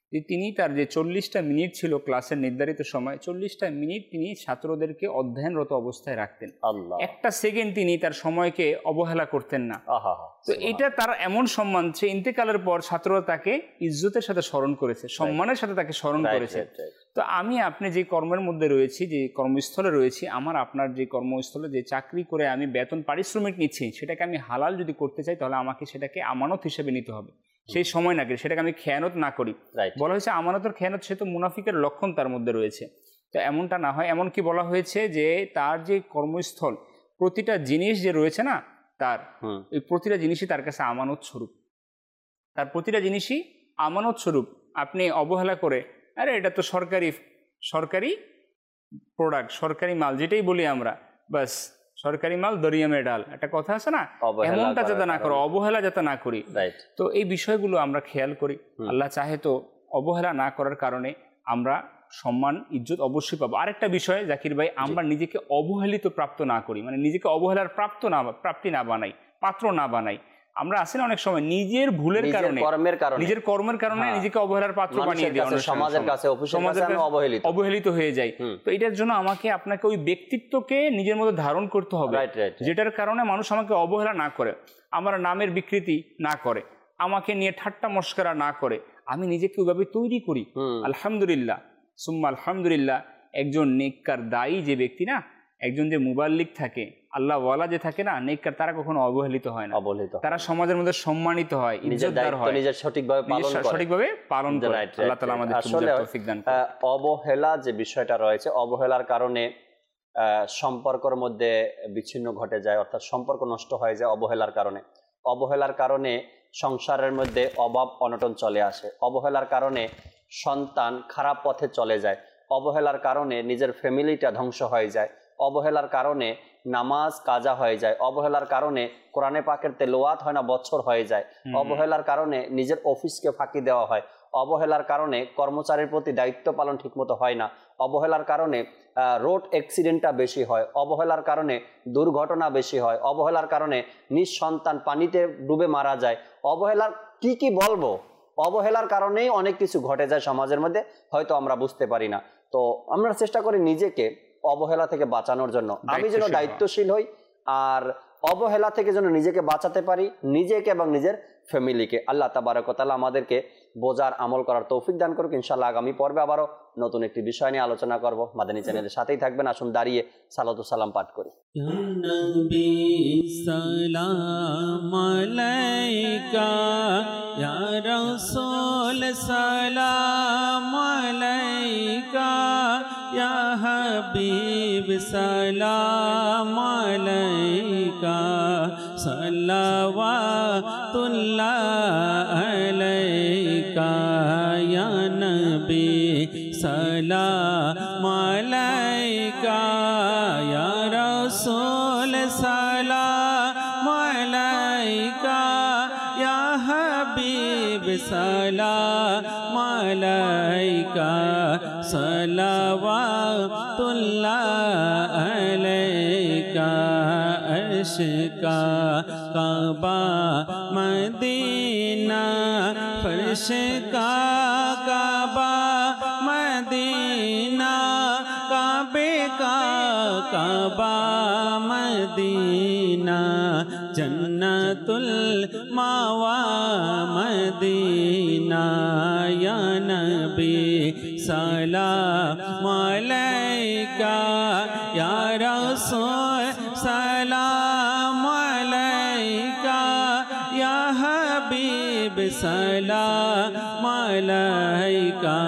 যে তিনি তার যে 40টা মিনিট ছিল ক্লাসের নির্ধারিত সময়, 40টা মিনিট তিনি ছাত্রদেরকে অধ্যয়নরত অবস্থায় রাখতেন। একটা সেকেন্ড তিনি তার সময়কে অবহেলা করতেন না। তো এটা তার এমন সম্মান, সে ইন্তেকালের পর ছাত্ররা তাকে ইজ্জতের সাথে স্মরণ করেছে, সম্মানের সাথে তাকে স্মরণ করেছে। তো আপনি যে কর্মের মধ্যে রয়েছি, যে কর্মস্থলে রয়েছি, আমার আপনার যে কর্মস্থলে যে চাকরি করে আমি বেতন পারিশ্রমিক নিচ্ছি, সেটাকে আমি হালাল যদি করতে চাই তাহলে আমাকে সেটাকে আমানত হিসেবে নিতে হবে। সেই সময় নাকি সেটাকে আমি খেয়ানত না করি। বলা হয়েছে আমানতের খেয়ানত, সে তো মুনাফিকের লক্ষণ তার মধ্যে রয়েছে। তো এমনটা না হয়। এমনকি বলা হয়েছে যে তার যে কর্মস্থল, প্রতিটা জিনিস যে রয়েছে না, তার এই প্রতিটা জিনিসই তার কাছে আমানত স্বরূপ, তার প্রতিটা জিনিসই আমানত স্বরূপ। আপনি অবহেলা করে, আরে এটা তো সরকারি প্রোডাক্ট, সরকারি মাল যেটাই বলি আমরা, বাস সরকারি মাল দরিয়ামে ডাল, একটা কথা আছে না, এমনটা যাতে না করো, অবহেলা যাতে না করি। তো এই বিষয়গুলো আমরা খেয়াল করি। আল্লাহ চাহে তো অবহেলা না করার কারণে আমরা সম্মান ইজ্জত অবশ্যই পাবো। আরেকটা বিষয় জাকির ভাই, আমরা নিজেকে অবহেলিত প্রাপ্ত না করি, মানে নিজেকে অবহেলার প্রাপ্তি না বানাই, পাত্র না বানাই। আমরা আসলে অনেক সময় নিজের ভুলের কারণে, নিজের কর্মের কারণে নিজেকে অবহেলার পাত্র বানিয়ে দিই, সমাজের কাছে অবহেলিত হয়ে যায়। তো এটার জন্য আমাকে আপনাকে ওই ব্যক্তিত্বকে নিজের মধ্যে ধারণ করতে হবে, যেটার কারণে মানুষ আমাকে অবহেলা না করে, আমার নামের বিকৃতি না করে, আমাকে নিয়ে ঠাট্টা মস্করা না করে, আমি নিজেকে ওইভাবে তৈরি করি। আলহামদুলিল্লাহ সুম্মা আলহামদুলিল্লাহ, একজন নেককার দায়ী যে ব্যক্তি না, একজন যে মুবাল্লিগ থাকে, আল্লাহ ওয়ালা যে থাকে না, নেককার, তারা কখনো অবহেলিত হয় না, তারা সমাজের মধ্যে সম্মানিত হয়, ইজ্জতদার হয়, সঠিকভাবে পালন করে। আল্লাহ তাআলা আমাদেরকে বুঝার তৌফিক দান করুন। অবহেলা যে বিষয়টা রয়েছে, অবহেলার কারণে সম্পর্কের মধ্যে বিচ্ছিন্ন ঘটে যায়, অর্থাৎ সম্পর্ক নষ্ট হয়ে যায় অবহেলার কারণে। অবহেলার কারণে সংসারের মধ্যে অভাব অনটন চলে আসে। অবহেলার কারণে সন্তান খারাপ পথে চলে যায়। অবহেলার কারণে নিজের ফ্যামিলিটা ধ্বংস হয়ে যায়। অবহেলার কারণে নামাজ কাজা হয়ে যায়। অবহেলার কারণে কোরআনে পাকের তেলাওয়াত হয় না, বছর হয়ে যায়। অবহেলার কারণে নিজের অফিসকে ফাঁকি দেওয়া হয়। অবহেলার কারণে কর্মচারীর প্রতি দায়িত্ব পালন ঠিকমতো হয় না। অবহেলার কারণে রোড অ্যাক্সিডেন্টটা বেশি হয়। অবহেলার কারণে দুর্ঘটনা বেশি হয়। অবহেলার কারণে নিঃসন্তান পানিতে ডুবে মারা যায়। অবহেলার কি বলবো, অবহেলার কারণেই অনেক কিছু ঘটে যায় সমাজের মধ্যে, হয়তো আমরা বুঝতে পারি না। তো আমরা চেষ্টা করি নিজেকে অবহেলা থেকে বাঁচানোর জন্য, আমি যেন দায়িত্বশীল হই আর অবহেলা থেকে যেন নিজেকে বাঁচাতে পারি, নিজেকে এবং নিজের ফ্যামিলিকে। আল্লাহ তাবারক ওয়া তাআলা আমাদেরকে বোঝার আমল করার তৌফিক দান করুক। ইনশাআল্লাহ আগামী পর্বে আবারও নতুন একটি বিষয় নিয়ে আলোচনা করব। মাদানী চ্যানেলের সাথেই থাকবেন। আসুন দাঁড়িয়ে সালাতু সালাম পাঠ করি। ইয়া নবী সালাম আলাইকা, ইয়া রাসূল সালাম আলাইকা, ইয়া হাবিব সালাম আলাইকা, সালাওয়াতুল্লাহ আলাইকা, ইয়া নবী সালাম আলাইকা, ইয়া রাসূল সালাম আলাইকা, ইয়া হাবিব সালাম আলাইকা, সালাওয়াতুল্লাহ আলাইকা। अर्श का काबा मदीना, फर्श का काबा मदीना, काबे का काबा मदीना, जन्नतुल मावा मदीना, या नबी सलाम अलैका, या रसूल सलाम अलैका, या हबीब सलाम अलैका,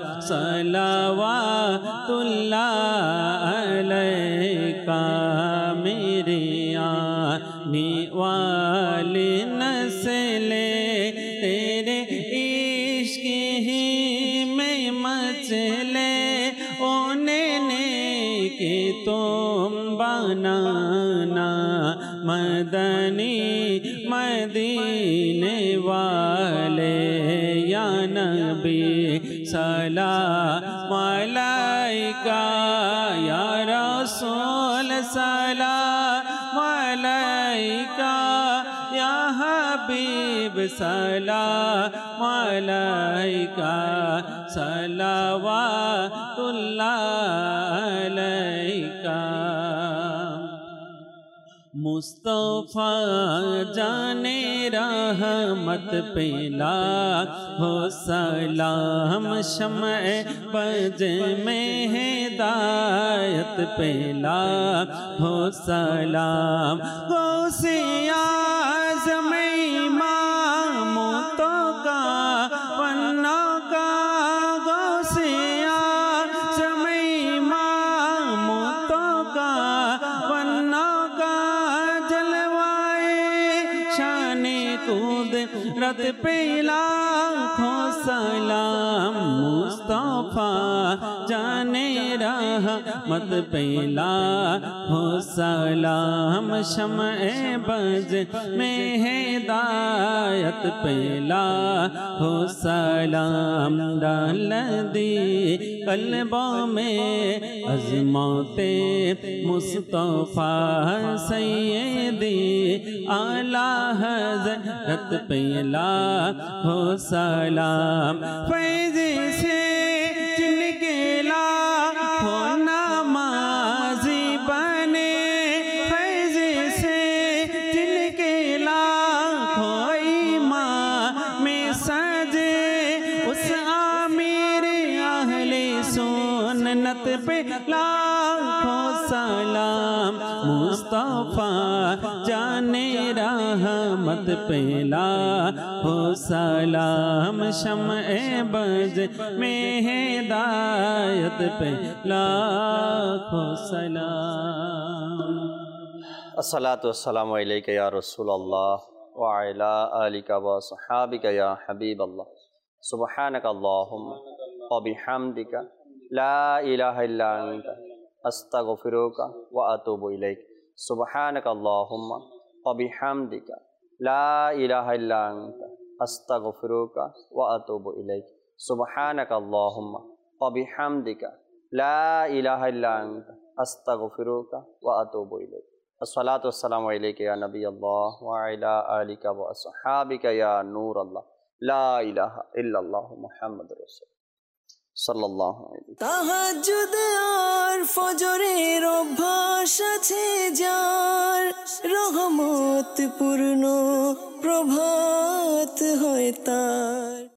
सलावतुल्लाह अलैका। मेरे आने वाले नस्ले तेरे इश्क ही में मचले, ओने के तुम बनाना मदनी मदीने वाले, या नबी सलाम अलैका, या रसूल सलाम अलैका, या हबीब सलाम अलैका सलावतुल्लाह अलैका। मुस्तफा जाने रहमत पेला हो सलाम शम्ए बज में हिदायत पेला हो सलाम। गौसे आज़म इमाम तो का वन्ना का गौसे आज़म इमाम तो का वन्ना रत पे लाखों सलाम। मुस्तफा जाने रहमत पे लाखों सलाम। शम्ए बज में हिदायत पे लाखों सलाम। डाल दी कल्बों में अज़मते मुस्तफा सैयदी आला हज़रत पे लाखों सलाम। फैज़ से जिनके लाखों नमाज़ी बने, फैज़ से जिनके लाखों ईमान में सजे, उस आमिर अहले सुन्नत पे लाखों सलाम। मुस्तफा जाने रहमत पे लाखों सलाम। शम्ए बज में हिदायत पे लाखों सलाम। अस्सलातु वस्सलामु अलैका या रसूल अल्लाह व अला आलिका व सहाबिका या हबीब अल्लाह। सुब्हानका अल्लाहुम्मा व बिहम्दिका ला इलाहा इल्ला अंता अस्तगफिरुका व अतूबु इलैक। सुब्हानका अल्लाहुम्मा व बिहम्दिका ला इलाहा इल्ला अंता अस्तगफिरुका व अतूबु इलैक। सुब्हानका अल्लाहुम्मा व बिहम्दिका ला इलाहा इल्ला अंता अस्तगफिरुका व अतूबु इलैक। अस्सलातु वस्सलामु अलैका या नबी अल्लाह व अला आलिका व अस्हाबिका या नूर अल्लाह। ला इलाहा इल्लल्लाह मुहम्मदुर रसूल सल्लल्लाहु अलैहि। তাহাজ্জুদ আর ফজরের অভ্যাস আছে যার, রহমত পূর্ণ প্রভাত হয় তার।